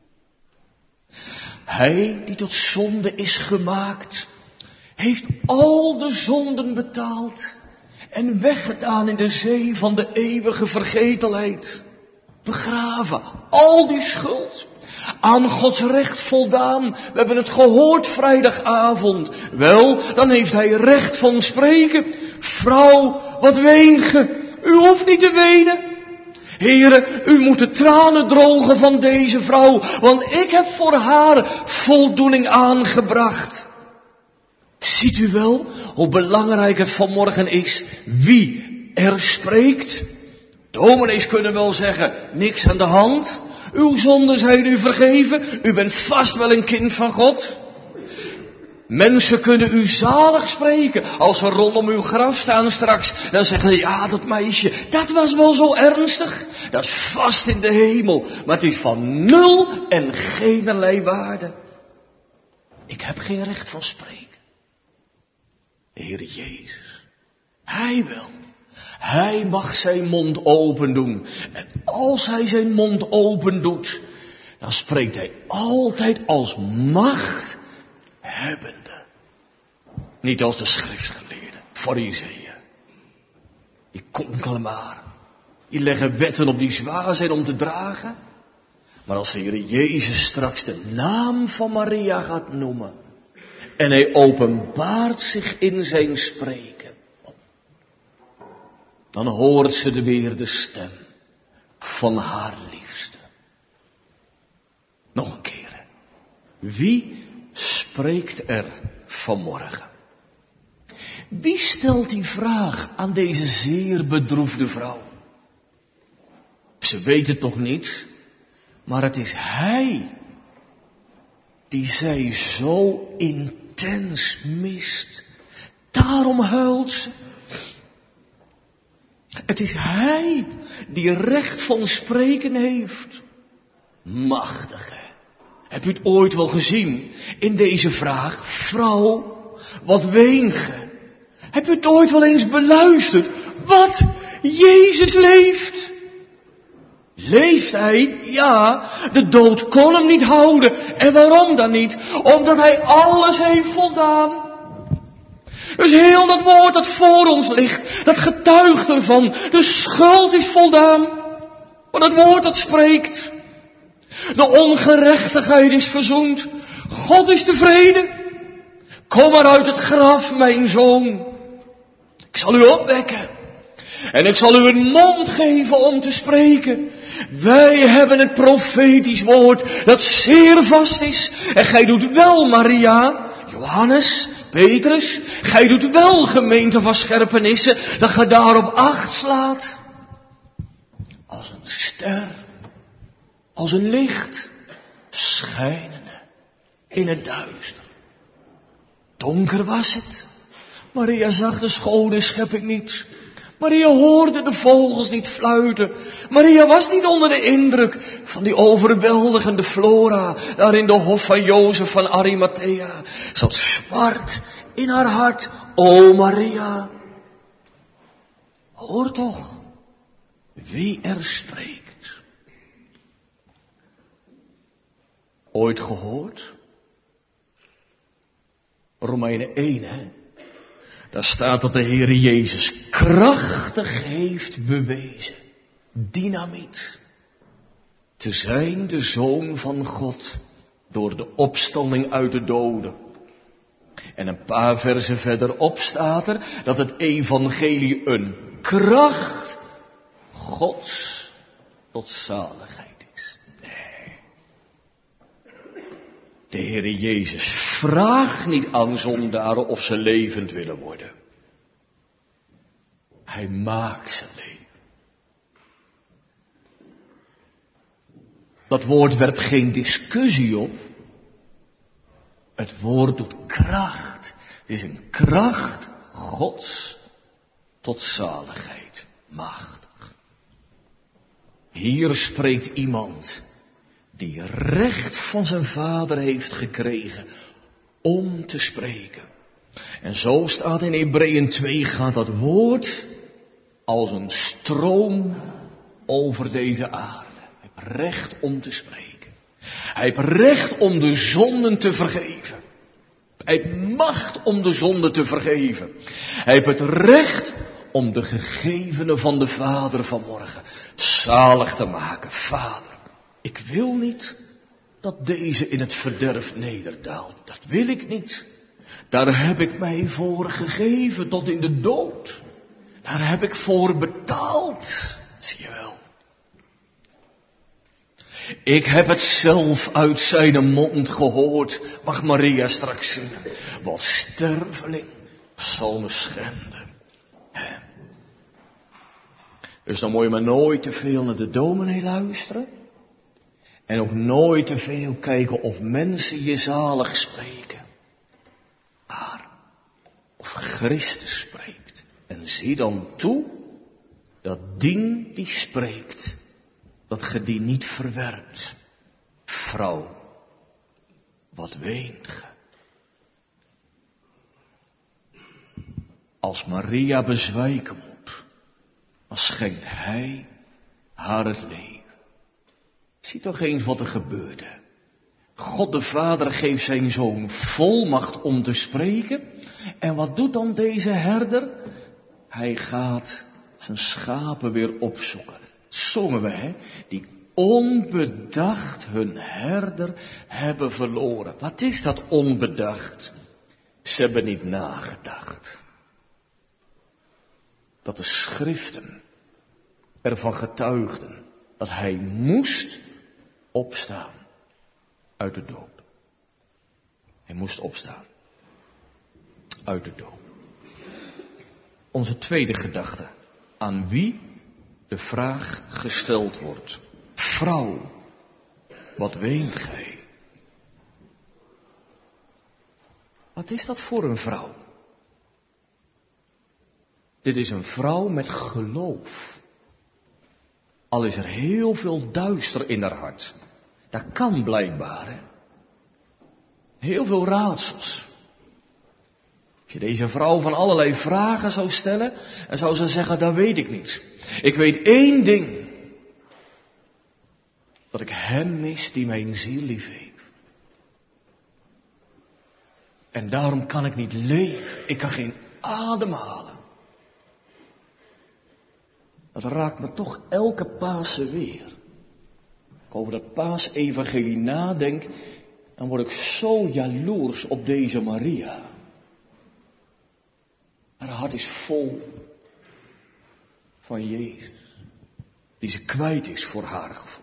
Hij die tot zonde is gemaakt, heeft al de zonden betaald en weggedaan in de zee van de eeuwige vergetelheid. Begraven, al die schuld, aan Gods recht voldaan. We hebben het gehoord vrijdagavond. Wel, dan heeft hij recht van spreken. Vrouw, wat weent ge? U hoeft niet te wenen. Heere, u moet de tranen drogen van deze vrouw, want ik heb voor haar voldoening aangebracht. Ziet u wel hoe belangrijk het vanmorgen is wie er spreekt? Dominees kunnen wel zeggen, niks aan de hand. Uw zonden zijn u vergeven, u bent vast wel een kind van God. Mensen kunnen u zalig spreken. Als ze rondom uw graf staan straks, dan zeggen ze, ja, dat meisje, dat was wel zo ernstig. Dat is vast in de hemel, maar het is van nul en geenerlei waarde. Ik heb geen recht van spreken. De Heer Jezus, Hij wel. Hij mag zijn mond open doen. En als hij zijn mond open doet, dan spreekt hij altijd als machthebbende. Niet als de schriftgeleerden, farizeeën. Die konkelen maar. Die leggen wetten op die zwaar zijn om te dragen. Maar als de Heer Jezus straks de naam van Maria gaat noemen. En hij openbaart zich in zijn spreken. Dan hoort ze weer de stem van haar liefste. Nog een keer. Wie spreekt er vanmorgen? Wie stelt die vraag aan deze zeer bedroefde vrouw? Ze weet het toch niet, maar het is hij die zij zo intens mist. Daarom huilt ze. Het is Hij die recht van spreken heeft. Machtige. Heb u het ooit wel gezien in deze vraag? Vrouw, wat weent ge? Heb u het ooit wel eens beluisterd? Wat? Jezus leeft. Leeft Hij? Ja, de dood kon hem niet houden. En waarom dan niet? Omdat Hij alles heeft voldaan. Dus heel dat woord dat voor ons ligt, dat getuigt ervan. De schuld is voldaan. Maar het woord dat spreekt. De ongerechtigheid is verzoend. God is tevreden. Kom maar uit het graf, mijn zoon. Ik zal u opwekken. En ik zal u een mond geven om te spreken. Wij hebben het profetisch woord dat zeer vast is. En gij doet wel, Maria, Johannes, Petrus. Gij doet wel, gemeente van Scherpenissen, dat gij daarop acht slaat. Als een ster, als een licht, schijnende in het duister. Donker was het. Maria zag de schone schepping niet. Maria hoorde de vogels niet fluiten. Maria was niet onder de indruk van die overweldigende flora daar in de hof van Jozef van Arimathea. Ze had zwart in haar hart. O Maria, hoor toch wie er spreekt. Ooit gehoord? Romeinen 1, hè? Daar staat dat de Heere Jezus krachtig heeft bewezen, dynamiet, te zijn de Zoon van God door de opstanding uit de doden. En een paar versen verderop staat er dat het evangelie een kracht Gods tot zaligheid is. Nee. De Heere Jezus vraagt niet aan zondaren of ze levend willen worden. Hij maakt ze leven. Dat woord werpt geen discussie op. Het woord doet kracht. Het is een kracht Gods tot zaligheid. Machtig. Hier spreekt iemand die recht van zijn vader heeft gekregen om te spreken. En zo staat in Hebreeën 2, gaat dat woord als een stroom over deze aarde. Hij heeft recht om te spreken. Hij heeft recht om de zonden te vergeven. Hij heeft macht om de zonde te vergeven. Hij heeft het recht om de gegevene van de Vader vanmorgen zalig te maken. Vader, ik wil niet dat deze in het verderf nederdaalt. Dat wil ik niet. Daar heb ik mij voor gegeven tot in de dood. Daar heb ik voor betaald. Zie je wel. Ik heb het zelf uit zijn mond gehoord. Mag Maria straks zingen. Wat sterveling zal me schenden. Dus dan moet je maar nooit te veel naar de dominee luisteren. En ook nooit te veel kijken of mensen je zalig spreken. Maar of Christus spreekt. En zie dan toe dat dien die spreekt, dat ge die niet verwerpt. Vrouw, wat weent ge? Als Maria bezwijken moet, dan schenkt Hij haar het leven. Zie toch eens wat er gebeurde. God de Vader geeft zijn Zoon volmacht om te spreken. En wat doet dan deze herder? Hij gaat zijn schapen weer opzoeken. Zongen we, hè? Die onbedacht hun herder hebben verloren. Wat is dat onbedacht? Ze hebben niet nagedacht. Dat de schriften ervan getuigden dat hij moest opstaan uit de dood. Hij moest opstaan uit de dood. Onze tweede gedachte. Aan wie de vraag gesteld wordt. Vrouw, wat weent gij? Wat is dat voor een vrouw? Dit is een vrouw met geloof. Al is er heel veel duister in haar hart. Dat kan blijkbaar, hè. Heel veel raadsels. Als je deze vrouw van allerlei vragen zou stellen, dan zou ze zeggen, dat weet ik niet. Ik weet één ding. Dat ik hem mis die mijn ziel lief heeft. En daarom kan ik niet leven. Ik kan geen adem halen. Dat raakt me toch elke Pasen weer. Als ik over dat Paasevangelie nadenk, dan word ik zo jaloers op deze Maria. Haar hart is vol van Jezus. Die ze kwijt is voor haar gevoel.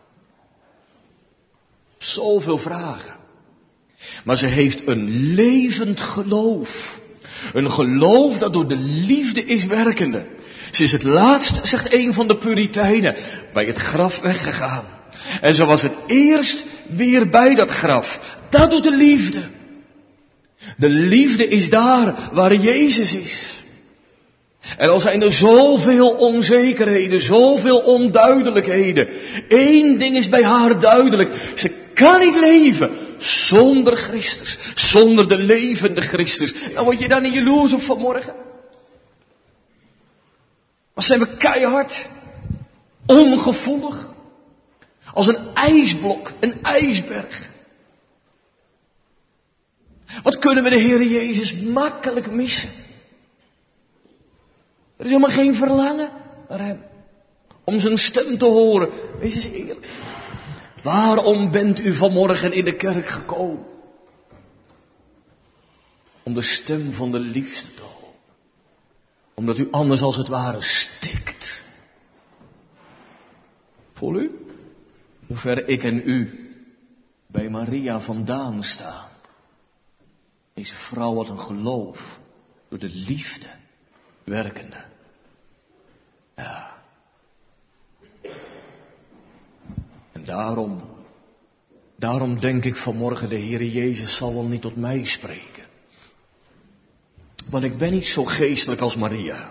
Zoveel vragen. Maar ze heeft een levend geloof. Een geloof dat door de liefde is werkende. Ze is het laatst, zegt een van de Puritijnen, bij het graf weggegaan. En ze was het eerst weer bij dat graf. Dat doet de liefde. De liefde is daar waar Jezus is. En al zijn er zoveel onzekerheden, zoveel onduidelijkheden. Eén ding is bij haar duidelijk. Ze kan niet leven zonder Christus. Zonder de levende Christus. Dan word je daar niet jaloers op vanmorgen. Maar zijn we keihard. Ongevoelig. Als een ijsblok, een ijsberg. Wat kunnen we de Heer Jezus makkelijk missen? Er is helemaal geen verlangen naar hem. Om zijn stem te horen. Wees eens eerlijk. Waarom bent u vanmorgen in de kerk gekomen? Om de stem van de liefste te horen. Omdat u anders als het ware stikt. Voel u? Hoe ver ik en u bij Maria vandaan staan. Deze vrouw had een geloof door de liefde werkende. Ja. En daarom denk ik vanmorgen, de Heere Jezus zal wel niet tot mij spreken. Want ik ben niet zo geestelijk als Maria.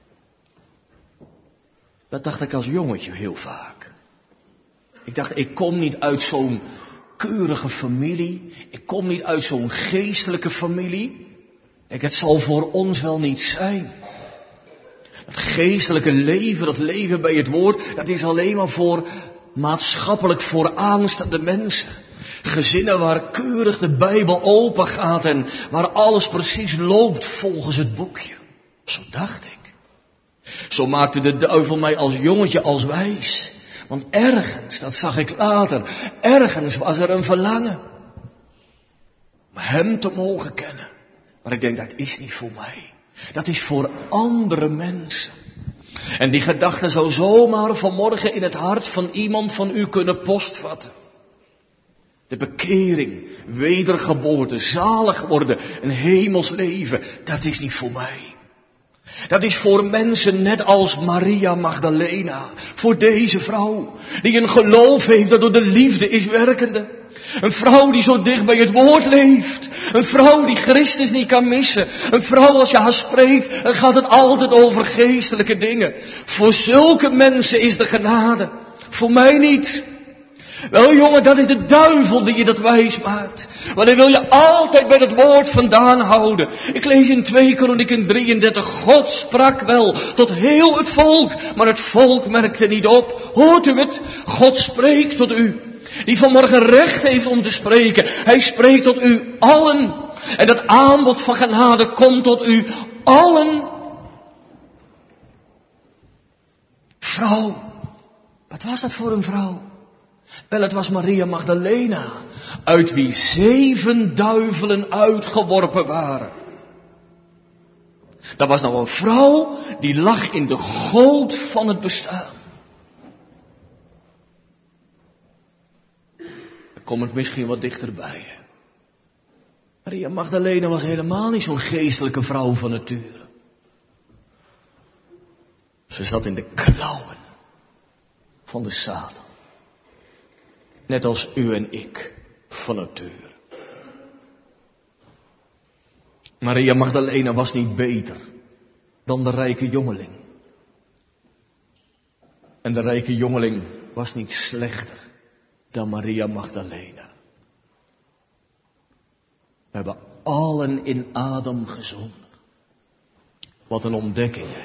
Dat dacht ik als jongetje heel vaak. Ik dacht, ik kom niet uit zo'n keurige familie. Ik kom niet uit zo'n geestelijke familie. Het zal voor ons wel niet zijn. Dat geestelijke leven, dat leven bij het woord, dat is alleen maar voor maatschappelijk vooraanstaande mensen. Gezinnen waar keurig de Bijbel open gaat en waar alles precies loopt volgens het boekje. Zo dacht ik. Zo maakte de duivel mij als jongetje als wijs. Want ergens, dat zag ik later, ergens was er een verlangen. Om hem te mogen kennen. Maar ik denk, dat is niet voor mij. Dat is voor andere mensen. En die gedachte zou zomaar vanmorgen in het hart van iemand van u kunnen postvatten. De bekering, wedergeboorte, zalig worden, een hemels leven, dat is niet voor mij. Dat is voor mensen net als Maria Magdalena. Voor deze vrouw, die een geloof heeft dat door de liefde is werkende. Een vrouw die zo dicht bij het woord leeft. Een vrouw die Christus niet kan missen. Een vrouw als je haar spreekt, dan gaat het altijd over geestelijke dingen. Voor zulke mensen is de genade. Voor mij niet. Wel jongen, dat is de duivel die je dat wijs maakt. Want hij wil je altijd bij dat woord vandaan houden. Ik lees in 2 Kronieken 33. God sprak wel tot heel het volk, maar het volk merkte niet op. Hoort u het? God spreekt tot u. Die vanmorgen recht heeft om te spreken. Hij spreekt tot u allen. En dat aanbod van genade komt tot u allen. Vrouw. Wat was dat voor een vrouw? Wel, het was Maria Magdalena. Uit wie 7 duivelen uitgeworpen waren. Dat was nou een vrouw die lag in de goot van het bestaan. Kom het misschien wat dichterbij. Maria Magdalena was helemaal niet zo'n geestelijke vrouw van nature. Ze zat in de klauwen van de Satan. Net als u en ik van nature. Maria Magdalena was niet beter dan de rijke jongeling. En de rijke jongeling was niet slechter dan Maria Magdalena. We hebben allen in Adam gezondigd. Wat een ontdekking, hè?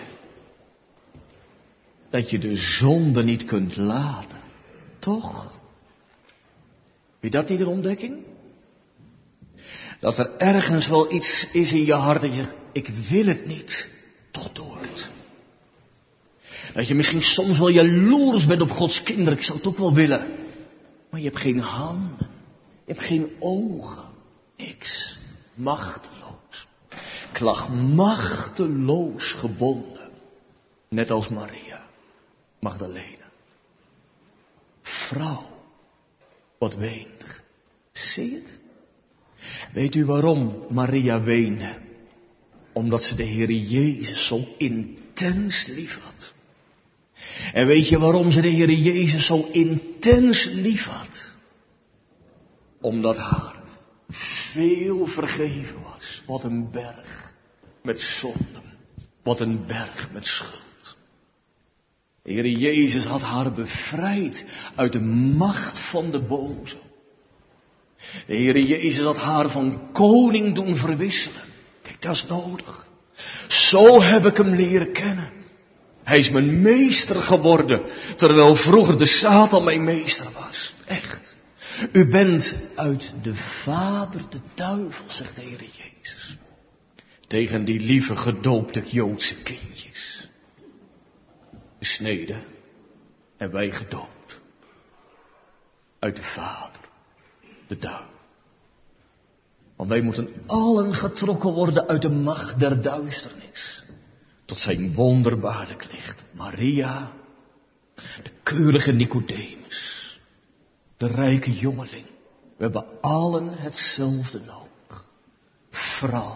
Dat je de zonde niet kunt laten. Toch? Vind je dat niet een ontdekking? Dat er ergens wel iets is in je hart dat je zegt, ik wil het niet. Toch doe ik het. Dat je misschien soms wel jaloers bent op Gods kinderen. Ik zou het ook wel willen. Maar je hebt geen handen. Je hebt geen ogen. Niks. Machteloos. Ik lag machteloos gebonden. Net als Maria Magdalena. Vrouw. Wat weent. Zie je het? Weet u waarom Maria weende? Omdat ze de Heer Jezus zo intens lief had. En weet je waarom ze de Heer Jezus zo intens lief had? Omdat haar veel vergeven was. Wat een berg met zonden. Wat een berg met schuld. De Heer Jezus had haar bevrijd uit de macht van de boze. De Heer Jezus had haar van koning doen verwisselen. Kijk, dat is nodig. Zo heb ik hem leren kennen. Hij is mijn meester geworden, terwijl vroeger de Satan mijn meester was. Echt. U bent uit de vader de duivel, zegt de Heer Jezus. Tegen die lieve gedoopte Joodse kindjes. Besneden en wij gedoopt. Uit de vader, de duivel. Want wij moeten allen getrokken worden uit de macht der duisternis. Tot zijn wonderbaarlijk licht. Maria, de keurige Nicodemus, de rijke jongeling. We hebben allen hetzelfde nodig. Vrouw.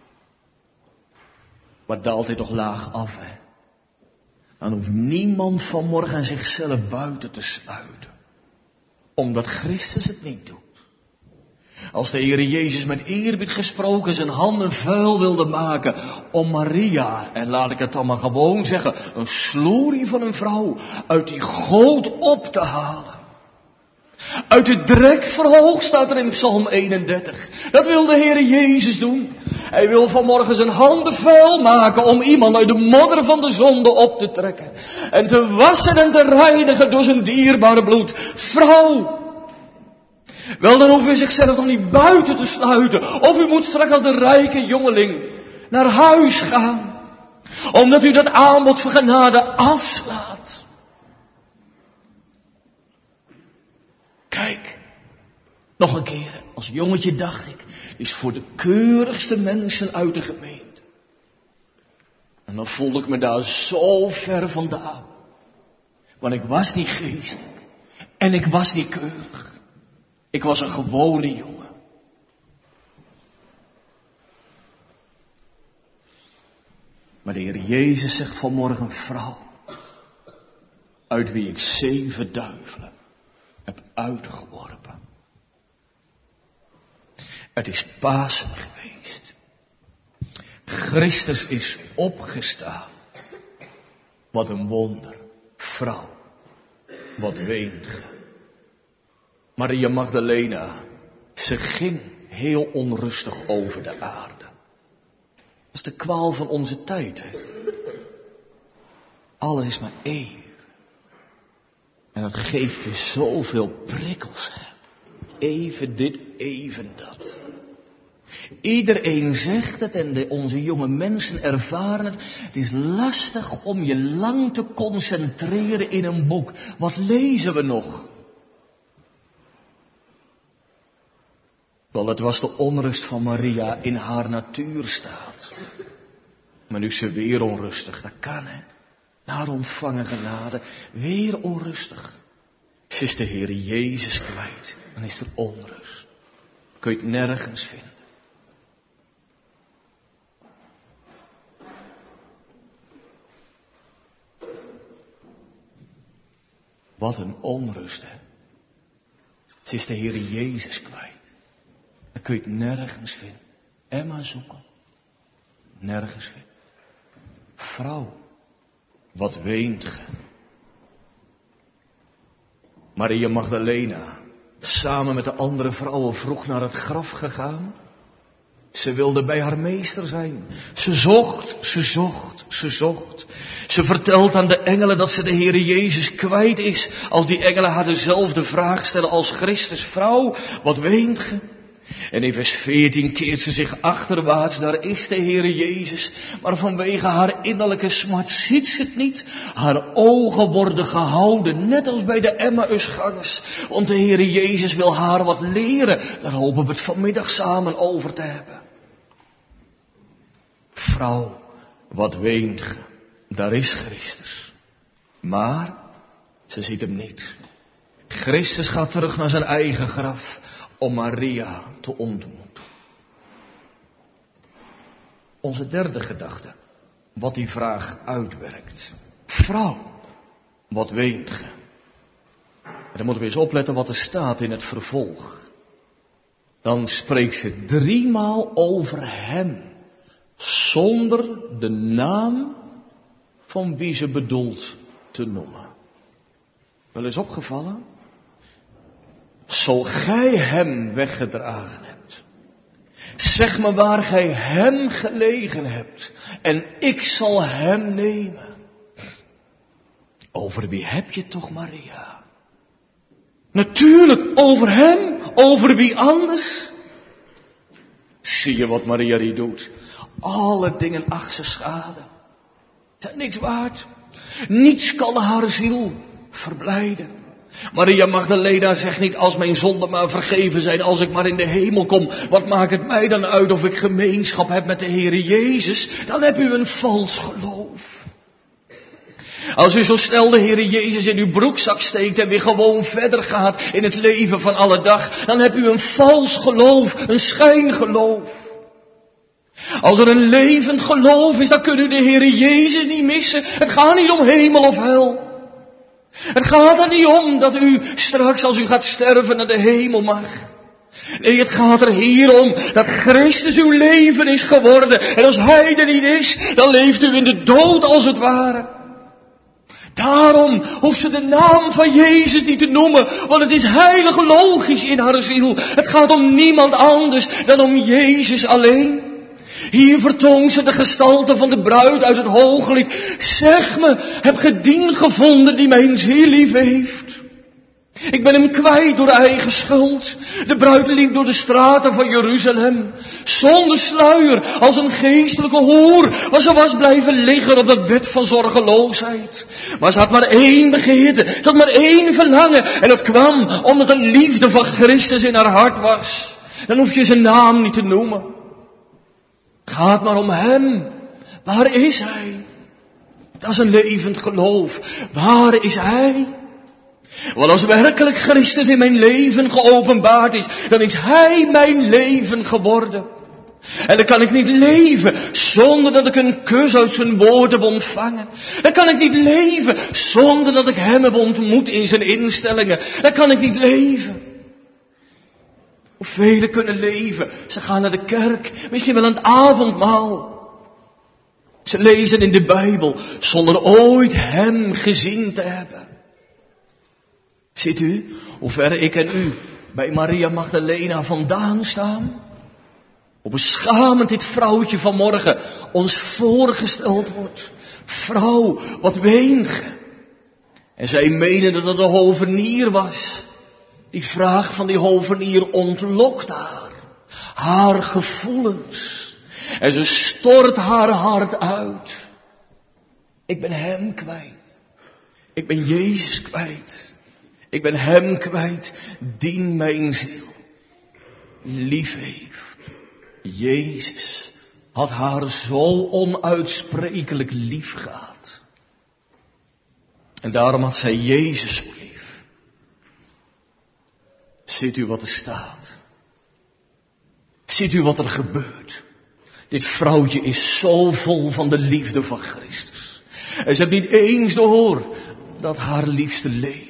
Maar daalt hij toch laag af, hè? Dan hoeft niemand vanmorgen zichzelf buiten te sluiten. Omdat Christus het niet doet. Als de Heer Jezus met eerbied gesproken zijn handen vuil wilde maken om Maria, en laat ik het dan maar gewoon zeggen, een sloerie van een vrouw uit die goot op te halen. Uit de drek verhoogd staat er in Psalm 31. Dat wil de Heer Jezus doen. Hij wil vanmorgen zijn handen vuil maken om iemand uit de modder van de zonde op te trekken. En te wassen en te reinigen door zijn dierbare bloed. Vrouw. Wel, dan hoeft u zichzelf nog niet buiten te sluiten. Of u moet straks als de rijke jongeling naar huis gaan. Omdat u dat aanbod van genade afslaat. Kijk, nog een keer. Als jongetje dacht ik, is voor de keurigste mensen uit de gemeente. En dan voelde ik me daar zo ver vandaan. Want ik was niet geestelijk. En ik was niet keurig. Ik was een gewone jongen. Maar de Heer Jezus zegt vanmorgen, vrouw, uit wie ik 7 duivelen heb uitgeworpen. Het is Pasen geweest. Christus is opgestaan. Wat een wonder. Vrouw, wat weent ge. Maria Magdalena, ze ging heel onrustig over de aarde. Dat is de kwaal van onze tijd, hè. Alles is maar één. En dat geeft je zoveel prikkels, hè. Even dit, even dat. Iedereen zegt het en onze jonge mensen ervaren het. Het is lastig om je lang te concentreren in een boek. Wat lezen we nog? Wel, het was de onrust van Maria in haar natuurstaat. Maar nu is ze weer onrustig, dat kan, hè. Na haar ontvangen genade, weer onrustig. Ze is de Heer Jezus kwijt, dan is er onrust. Kun je het nergens vinden. Wat een onrust, hè. Ze is de Heer Jezus kwijt. Dan kun je het nergens vinden. En maar zoeken. Nergens vinden. Vrouw, wat weent ge? Maria Magdalena, samen met de andere vrouwen, vroeg naar het graf gegaan. Ze wilde bij haar meester zijn. Ze zocht. Ze vertelt aan de engelen dat ze de Heere Jezus kwijt is. Als die engelen haar dezelfde vraag stellen als Christus. Vrouw, wat weent ge? En in vers 14 keert ze zich achterwaarts. Daar is de Heere Jezus. Maar vanwege haar innerlijke smart ziet ze het niet. Haar ogen worden gehouden. Net als bij de Emmausgangers. Want de Heere Jezus wil haar wat leren. Daar hopen we het vanmiddag samen over te hebben. Vrouw, wat weent ge? Daar is Christus. Maar ze ziet hem niet. Christus gaat terug naar zijn eigen graf om Maria te ontmoeten. Onze derde gedachte, wat die vraag uitwerkt. Vrouw, wat weent ge? En dan moeten we eens opletten wat er staat in het vervolg. Dan spreekt ze 3 maal over hem. Zonder de naam van wie ze bedoelt te noemen. Wel eens opgevallen? Zo gij hem weggedragen hebt. Zeg me waar gij hem gelegen hebt. En ik zal hem nemen. Over wie heb je het toch, Maria? Natuurlijk over hem. Over wie anders? Zie je wat Maria hier doet? Alle dingen acht ze schade. Zijn niks waard. Niets kan haar ziel verblijden. Maria Magdalena zegt niet, als mijn zonden maar vergeven zijn, als ik maar in de hemel kom, wat maakt het mij dan uit of ik gemeenschap heb met de Heere Jezus? Dan heb u een vals geloof. Als u zo snel de Heere Jezus in uw broekzak steekt en weer gewoon verder gaat in het leven van alle dag, dan heb u een vals geloof, een schijngeloof. Als er een levend geloof is, dan kunt u de Heere Jezus niet missen. Het gaat niet om hemel of hel. Het gaat er niet om dat u straks, als u gaat sterven, naar de hemel mag. Nee, het gaat er hier om dat Christus uw leven is geworden. En als Hij er niet is, dan leeft u in de dood als het ware. Daarom hoeft ze de naam van Jezus niet te noemen, want het is heilig logisch in haar ziel. Het gaat om niemand anders dan om Jezus alleen. Hier vertoont ze de gestalte van de bruid uit het Hooglied. Zeg me, heb ge dien gevonden die mijn ziel lief heeft? Ik ben hem kwijt door eigen schuld. De bruid liep door de straten van Jeruzalem. Zonder sluier, als een geestelijke hoer. Maar ze was blijven liggen op dat bed van zorgeloosheid. Maar ze had maar één begeerte. Ze had maar één verlangen. En dat kwam omdat de liefde van Christus in haar hart was. Dan hoef je zijn naam niet te noemen. Gaat maar om hem. Waar is hij? Dat is een levend geloof. Waar is hij? Want als werkelijk Christus in mijn leven geopenbaard is, dan is hij mijn leven geworden. En dan kan ik niet leven zonder dat ik een kus uit zijn woord heb ontvangen. Dan kan ik niet leven zonder dat ik hem heb ontmoet in zijn instellingen. Dan kan ik niet leven. Hoe velen kunnen leven. Ze gaan naar de kerk, misschien wel aan het avondmaal. Ze lezen in de Bijbel zonder ooit hem gezien te hebben. Ziet u hoe ver ik en u bij Maria Magdalena vandaan staan? Hoe beschamend dit vrouwtje vanmorgen ons voorgesteld wordt. Vrouw, wat weent ge? En zij menen dat het een hovenier was. Die vraag van die hovenier ontlokt haar. Haar gevoelens. En ze stort haar hart uit. Ik ben hem kwijt. Ik ben Jezus kwijt. Ik ben hem kwijt, die mijn ziel lief heeft. Jezus had haar zo onuitsprekelijk lief gehad. En daarom had zij Jezus zo lief. Ziet u wat er staat? Ziet u wat er gebeurt? Dit vrouwtje is zo vol van de liefde van Christus. En ze heeft niet eens door dat haar liefste leeft.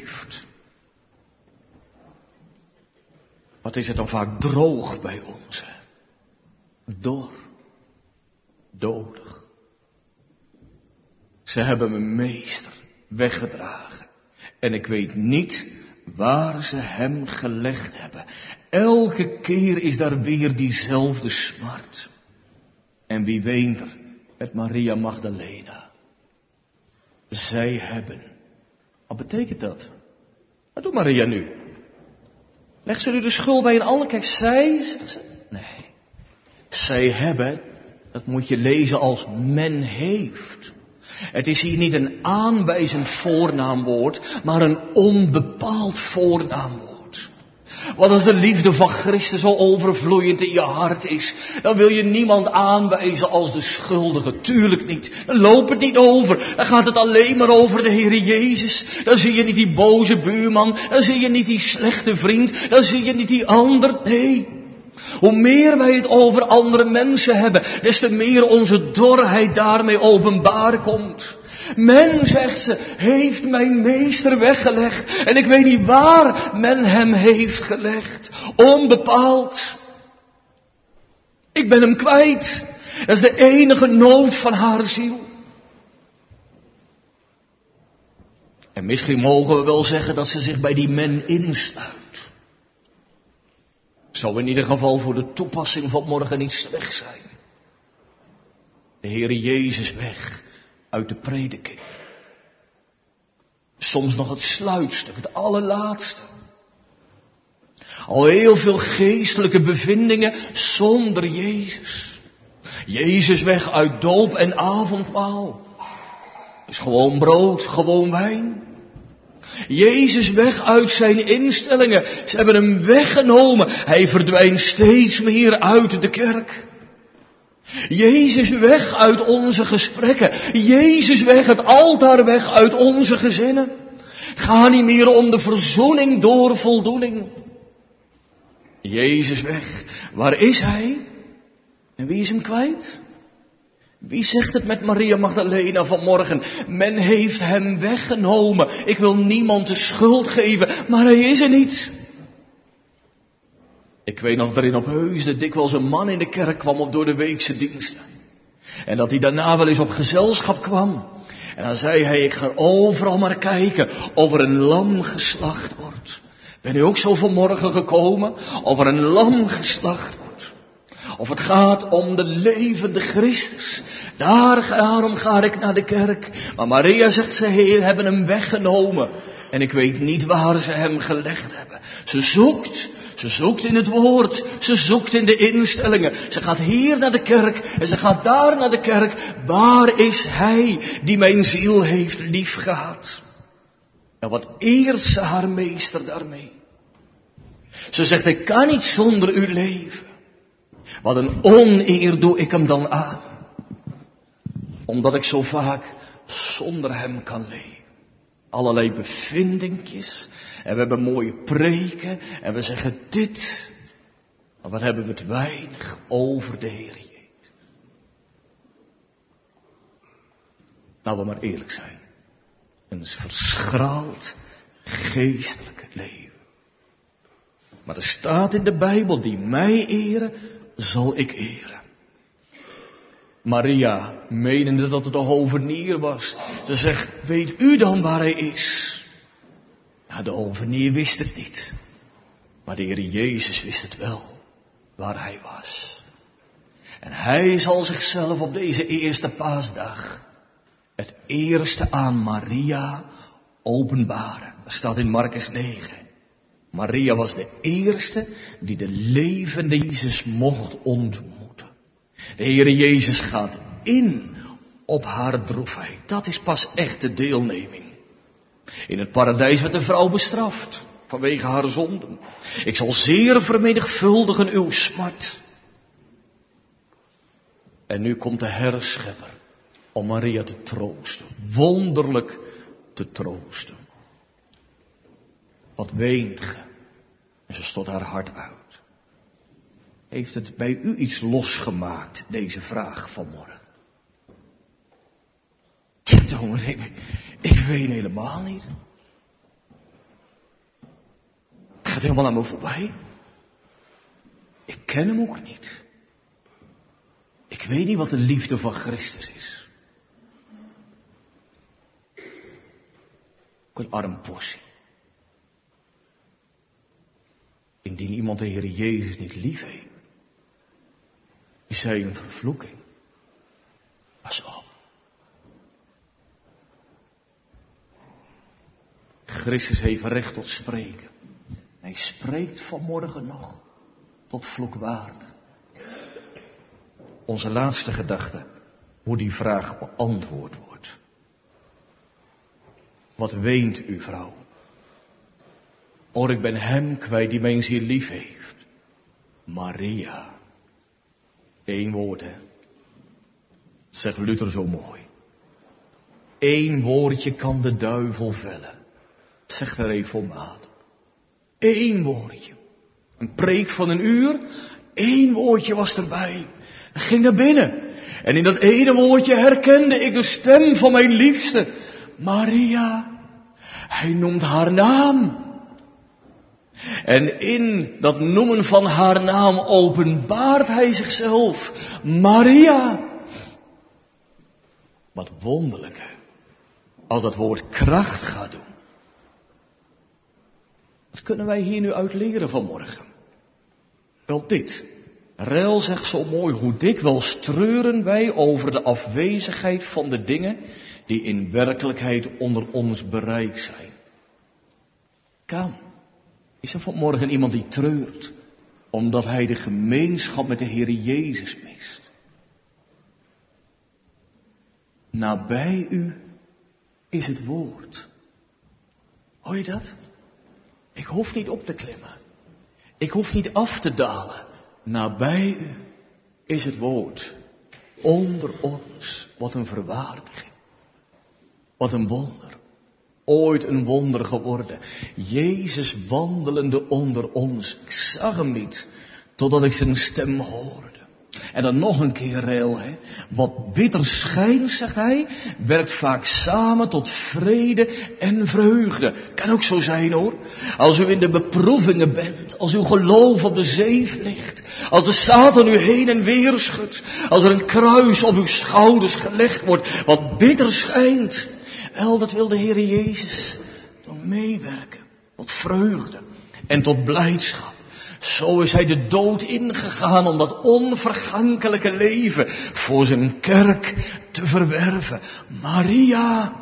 Wat is het dan vaak droog bij ons? Dor. Dodig. Ze hebben mijn meester weggedragen. En ik weet niet waar ze hem gelegd hebben. Elke keer is daar weer diezelfde smart. En wie weent er met Maria Magdalena? Zij hebben. Wat betekent dat? Wat doet Maria nu? Legt ze nu de schuld bij een ander? Kijk, zij, zegt ze. Nee. Zij hebben, dat moet je lezen als men heeft. Het is hier niet een aanwijzend voornaamwoord, maar een onbepaald voornaamwoord. Want als de liefde van Christus zo overvloeiend in je hart is, dan wil je niemand aanwijzen als de schuldige. Tuurlijk niet. Dan loopt het niet over. Dan gaat het alleen maar over de Heer Jezus. Dan zie je niet die boze buurman. Dan zie je niet die slechte vriend. Dan zie je niet die ander. Nee. Hoe meer wij het over andere mensen hebben, des te meer onze dorheid daarmee openbaar komt. Men, zegt ze, heeft mijn meester weggelegd. En ik weet niet waar men hem heeft gelegd. Onbepaald. Ik ben hem kwijt. Dat is de enige nood van haar ziel. En misschien mogen we wel zeggen dat ze zich bij die men insluit. Zou in ieder geval voor de toepassing van morgen niet slecht zijn. De Heere Jezus weg uit de prediking. Soms nog het sluitstuk, het allerlaatste. Al heel veel geestelijke bevindingen zonder Jezus. Jezus weg uit doop en avondmaal. Dus gewoon brood, gewoon wijn. Jezus weg uit zijn instellingen. Ze hebben hem weggenomen. Hij verdwijnt steeds meer uit de kerk. Jezus weg uit onze gesprekken. Jezus weg, het altaar weg uit onze gezinnen. Ga niet meer om de verzoening door voldoening. Jezus weg. Waar is hij? En wie is hem kwijt? Wie zegt het met Maria Magdalena vanmorgen? Men heeft hem weggenomen. Ik wil niemand de schuld geven, maar hij is er niet. Ik weet nog dat er in Opheusden dikwijls een man in de kerk kwam op door de weekse diensten. En dat hij daarna wel eens op gezelschap kwam. En dan zei hij, ik ga overal maar kijken of er een lam geslacht wordt. Ben u ook zo vanmorgen gekomen? Of er een lam geslacht wordt. Of het gaat om de levende Christus. Daarom ga ik naar de kerk. Maar Maria zegt, ze hebben hem weggenomen. En ik weet niet waar ze hem gelegd hebben. Ze zoekt in het woord. Ze zoekt in de instellingen. Ze gaat hier naar de kerk en ze gaat daar naar de kerk. Waar is hij die mijn ziel heeft liefgehad? En wat eert ze haar meester daarmee? Ze zegt, ik kan niet zonder u leven. Wat een oneer doe ik hem dan aan. Omdat ik zo vaak zonder hem kan leven. Allerlei bevindingjes. En we hebben mooie preken. En we zeggen dit. Maar wat hebben we het weinig over de Heer Jezus. Laten we maar eerlijk zijn. Een verschraald geestelijk leven. Maar er staat in de Bijbel, die mij eren, zal ik eren. Maria, menende dat het een hovenier was. Ze zegt, weet u dan waar hij is? Ja, de hovenier wist het niet. Maar de Heer Jezus wist het wel, waar hij was. En hij zal zichzelf op deze eerste paasdag het eerste aan Maria openbaren. Dat staat in Markus 9. Maria was de eerste die de levende Jezus mocht ontmoeten. De Heere Jezus gaat in op haar droefheid. Dat is pas echte deelneming. In het paradijs werd de vrouw bestraft vanwege haar zonden. Ik zal zeer vermenigvuldigen uw smart. En nu komt de herschepper om Maria te troosten. Wonderlijk te troosten. Wat weent ge? En ze stot haar hart uit. Heeft het bij u iets losgemaakt, deze vraag vanmorgen? Ja, dominee, ik weet helemaal niet. Het gaat helemaal aan me voorbij. Ik ken hem ook niet. Ik weet niet wat de liefde van Christus is. Ook een arm portie. Indien iemand de Heer Jezus niet lief heeft, is hij een vervloeking. Pas op. Christus heeft recht tot spreken. Hij spreekt vanmorgen nog tot vloekwaardig. Onze laatste gedachte, hoe die vraag beantwoord wordt. Wat weent u, vrouw? O, ik ben hem kwijt die mijn ziel lief heeft. Maria. 1 woord, hè. Dat zegt Luther zo mooi. 1 woordje kan de duivel vellen. Zegt de reformator. 1 woordje. Een preek van 1 uur. 1 woordje was erbij. En ging naar binnen. En in dat ene woordje herkende ik de stem van mijn liefste. Maria. Hij noemt haar naam. En in dat noemen van haar naam openbaart hij zichzelf. Maria. Wat wonderlijk, hè? Als dat woord kracht gaat doen. Wat kunnen wij hier nu uit leren vanmorgen? Wel dit. Rel zegt zo mooi, hoe dikwijls treuren wij over de afwezigheid van de dingen die in werkelijkheid onder ons bereik zijn. Kan. Is er vanmorgen iemand die treurt, omdat hij de gemeenschap met de Heer Jezus mist? Nabij u is het woord. Hoor je dat? Ik hoef niet op te klimmen. Ik hoef niet af te dalen. Nabij u is het woord. Onder ons. Wat een verwaardiging. Wat een wonder. Ooit een wonder geworden. Jezus wandelende onder ons. Ik zag hem niet. Totdat ik zijn stem hoorde. En dan nog een keer Reel, hè. Wat bitter schijnt, zegt hij, werkt vaak samen tot vrede en vreugde. Kan ook zo zijn, hoor. Als u in de beproevingen bent, als uw geloof op de zeef ligt, als de Satan u heen en weer schudt, als er een kruis op uw schouders gelegd wordt, wat bitter schijnt, wel, dat wil de Heer Jezus dan meewerken. Tot vreugde en tot blijdschap. Zo is hij de dood ingegaan om dat onvergankelijke leven voor zijn kerk te verwerven. Maria.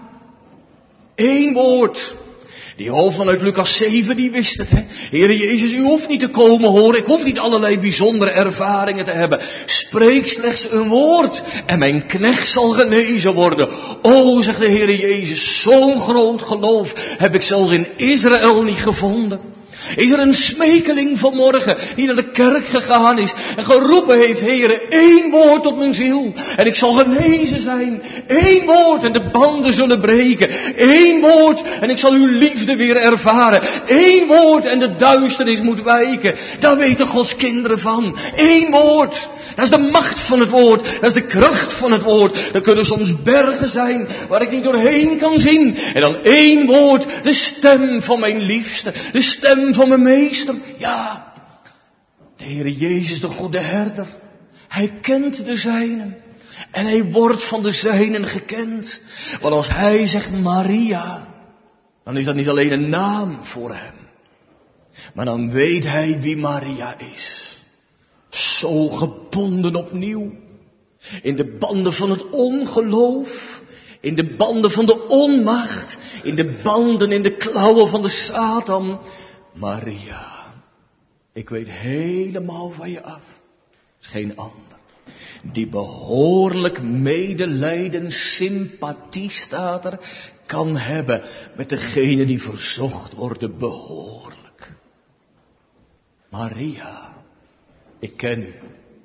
1 woord. Die hoofdman uit Lucas 7, die wist het. Hè? Heere Jezus, u hoeft niet te komen horen. Ik hoef niet allerlei bijzondere ervaringen te hebben. Spreek slechts een woord en mijn knecht zal genezen worden. O, zegt de Heere Jezus, zo'n groot geloof heb ik zelfs in Israël niet gevonden. Is er een smekeling vanmorgen die naar de kerk gegaan is en geroepen heeft, Heere, 1 woord tot mijn ziel en ik zal genezen zijn. 1 woord en de banden zullen breken. 1 woord en ik zal uw liefde weer ervaren. 1 woord en de duisternis moet wijken. Daar weten Gods kinderen van. 1 woord. Dat is de macht van het woord. Dat is de kracht van het woord. Er kunnen soms bergen zijn waar ik niet doorheen kan zien. En dan 1 woord, de stem van mijn liefste. De stem van mijn meester. Ja, de Heere Jezus, de goede herder. Hij kent de zijnen. En hij wordt van de zijnen gekend. Want als hij zegt Maria, dan is dat niet alleen een naam voor hem. Maar dan weet hij wie Maria is. Zo gebonden opnieuw. In de banden van het ongeloof. In de banden van de onmacht. In de banden, in de klauwen van de Satan. Maria, ik weet helemaal van je af. Het is geen ander. Die behoorlijk medelijden, sympathie staat er, kan hebben met degene die verzocht worden behoorlijk. Maria. Ik ken u.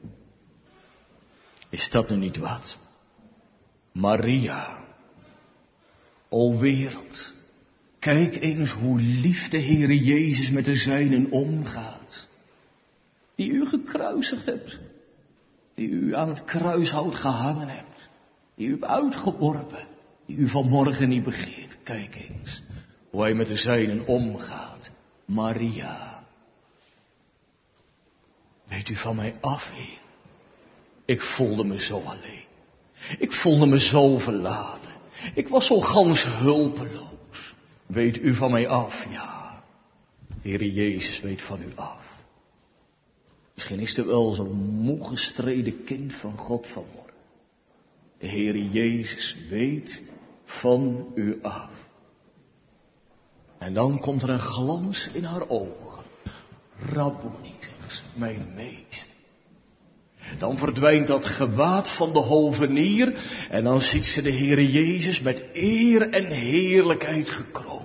Is dat nu niet wat? Maria. O wereld. Kijk eens hoe lief de Heere Jezus met de zijnen omgaat. Die u gekruisigd hebt. Die u aan het kruishout gehangen hebt. Die u hebt uitgeworpen. Die u vanmorgen niet begeert. Kijk eens hoe hij met de zijnen omgaat. Maria. Weet u van mij af, Heer? Ik voelde me zo alleen. Ik voelde me zo verlaten. Ik was zo gans hulpeloos. Weet u van mij af? Ja, Heere Jezus weet van u af. Misschien is er wel zo'n moe gestreden kind van God vanmorgen. De Heere Jezus weet van u af. En dan komt er een glans in haar ogen. Rabboni, zegt ze, mijn meester. Dan verdwijnt dat gewaad van de hovenier en dan ziet ze de Heere Jezus met eer en heerlijkheid gekroond.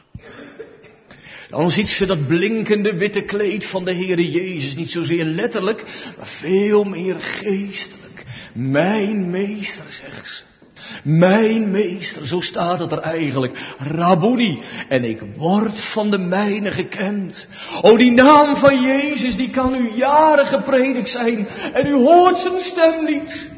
Dan ziet ze dat blinkende witte kleed van de Heere Jezus, niet zozeer letterlijk, maar veel meer geestelijk. Mijn meester, zegt ze. Mijn meester, zo staat het er eigenlijk. Rabboni, en ik word van de mijne gekend. O, die naam van Jezus, die kan u jaren gepredikt zijn. En u hoort zijn stem niet.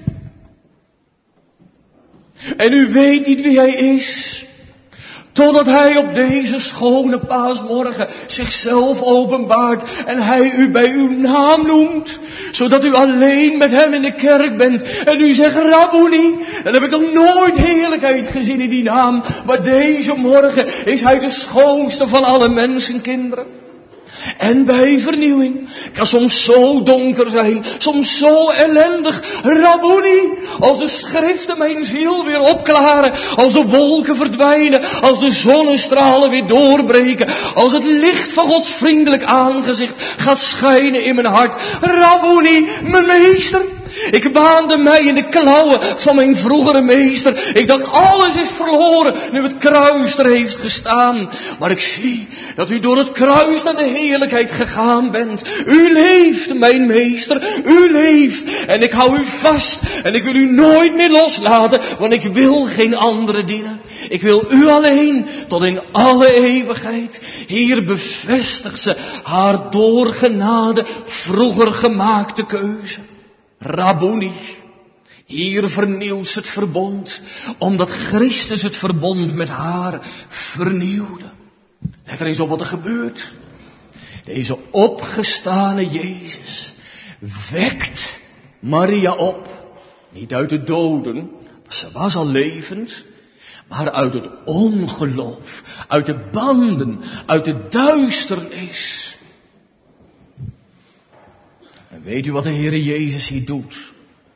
En u weet niet wie hij is. Totdat hij op deze schone paasmorgen zichzelf openbaart en hij u bij uw naam noemt. Zodat u alleen met hem in de kerk bent en u zegt Rabboni. Dan heb ik nog nooit heerlijkheid gezien in die naam. Maar deze morgen is hij de schoonste van alle mensenkinderen. En bij vernieuwing kan soms zo donker zijn, soms zo ellendig. Rabboni, als de schriften mijn ziel weer opklaren, als de wolken verdwijnen, als de zonnestralen weer doorbreken, als het licht van Gods vriendelijk aangezicht gaat schijnen in mijn hart. Rabboni, mijn meester. Ik waande mij in de klauwen van mijn vroegere meester. Ik dacht, alles is verloren nu het kruis er heeft gestaan. Maar ik zie dat u door het kruis naar de heerlijkheid gegaan bent. U leeft, mijn meester, u leeft. En ik hou u vast en ik wil u nooit meer loslaten, want ik wil geen andere dienen. Ik wil u alleen tot in alle eeuwigheid. Hier bevestigt ze haar door genade vroeger gemaakte keuze. Rabboni, hier vernieuwt ze het verbond, omdat Christus het verbond met haar vernieuwde. Let er eens op wat er gebeurt. Deze opgestane Jezus wekt Maria op. Niet uit de doden, ze was al levend, maar uit het ongeloof, uit de banden, uit de duisternis. En weet u wat de Heere Jezus hier doet?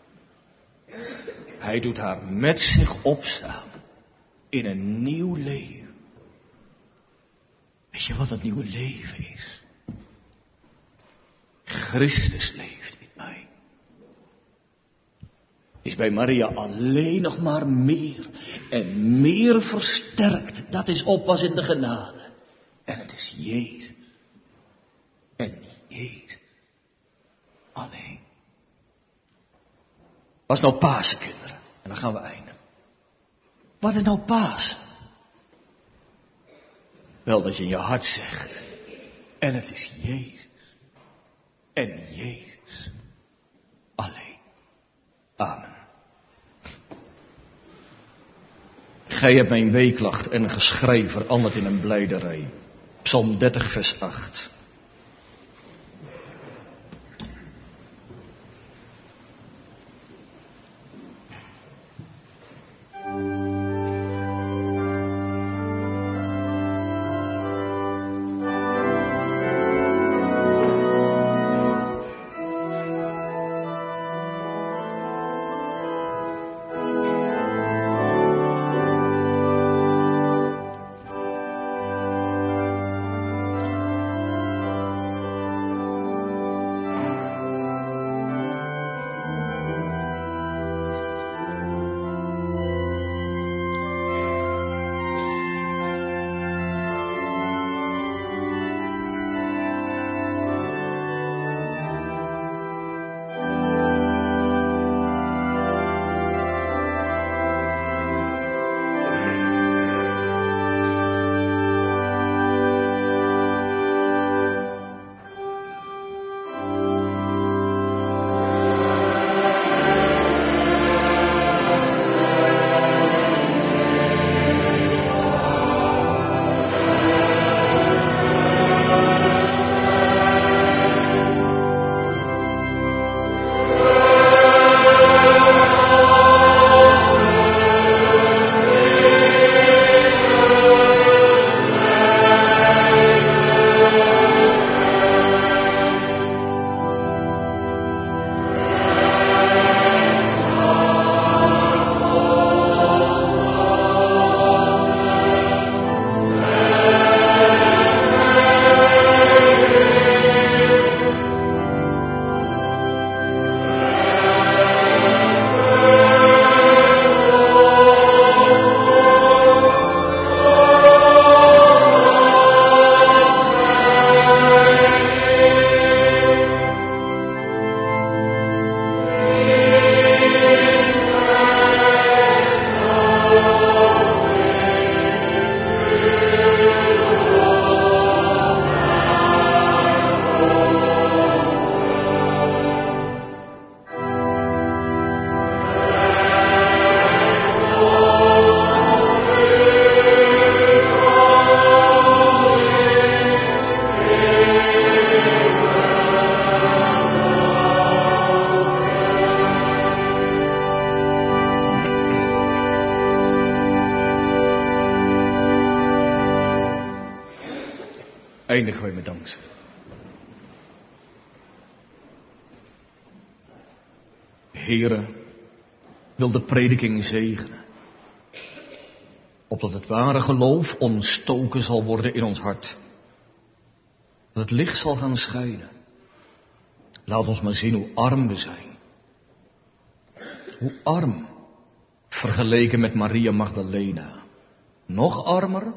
Hij doet haar met zich opstaan in een nieuw leven. Weet je wat dat nieuwe leven is? Christus leeft in mij. Is bij Maria alleen nog maar meer en meer versterkt. Dat is oppas in de genade. En het is Jezus. En Jezus. Alleen. Wat is nou Pasen, kinderen? En dan gaan we eindigen. Wat is nou Pasen? Wel dat je in je hart zegt. En het is Jezus. En Jezus. Alleen. Amen. Gij hebt mijn weeklacht en een geschrei veranderd in een blijderij. Psalm 30 vers 8. eindigen wij met dankzeggen. Heere, wil de prediking zegenen, opdat het ware geloof ontstoken zal worden in ons hart. Dat het licht zal gaan schijnen. Laat ons maar zien hoe arm we zijn. Hoe arm, vergeleken met Maria Magdalena. Nog armer,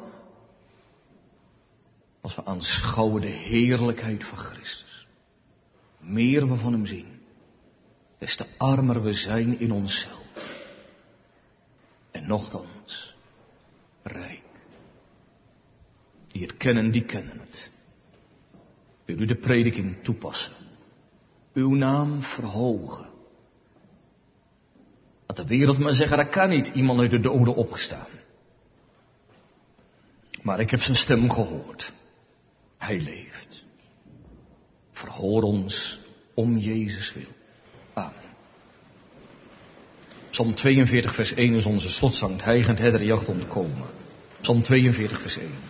als we aanschouwen de heerlijkheid van Christus. Meer we van hem zien, des te armer we zijn in onszelf. En nochtans, rijk. Die het kennen, die kennen het. Wil u de prediking toepassen. Uw naam verhogen. Dat de wereld maar zeggen, er kan niet iemand uit de doden opgestaan. Maar ik heb zijn stem gehoord. Hij leeft. Verhoor ons om Jezus wil. Amen. Psalm 42 vers 1 is onze slotzang. Hijgend het jacht ontkomen. Psalm 42 vers 1.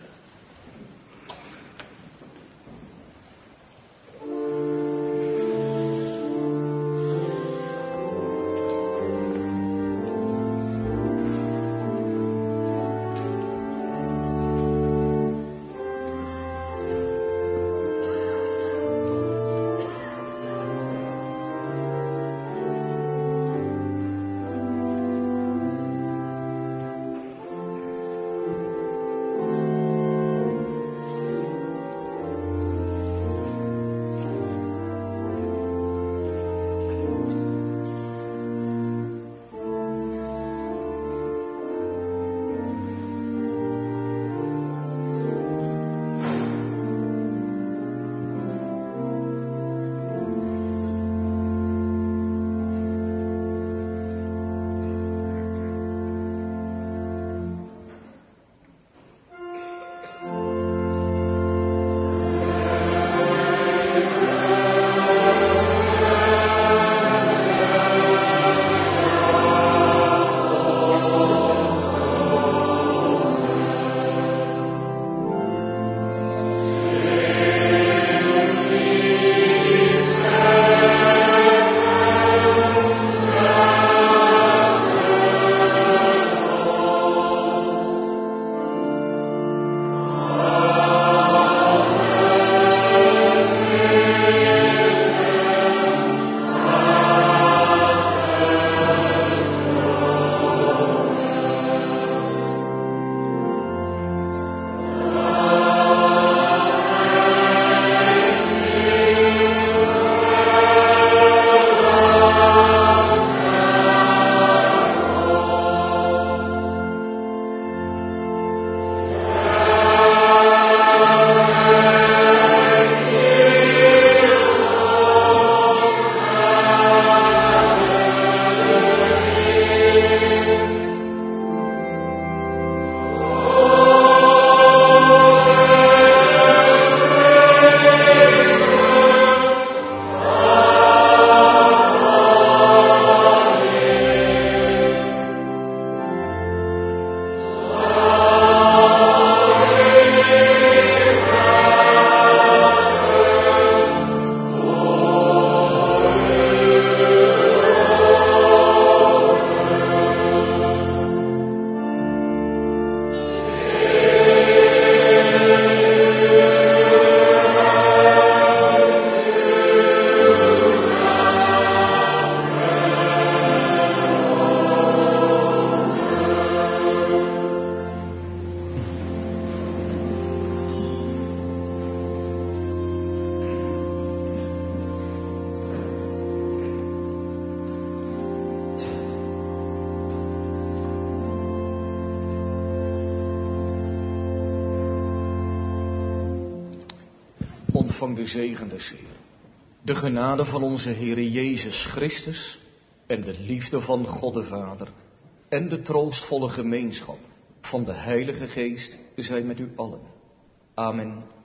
Ontvang de zegen des Heeren. De genade van onze Heere Jezus Christus en de liefde van God de Vader en de troostvolle gemeenschap van de Heilige Geest zijn met u allen. Amen.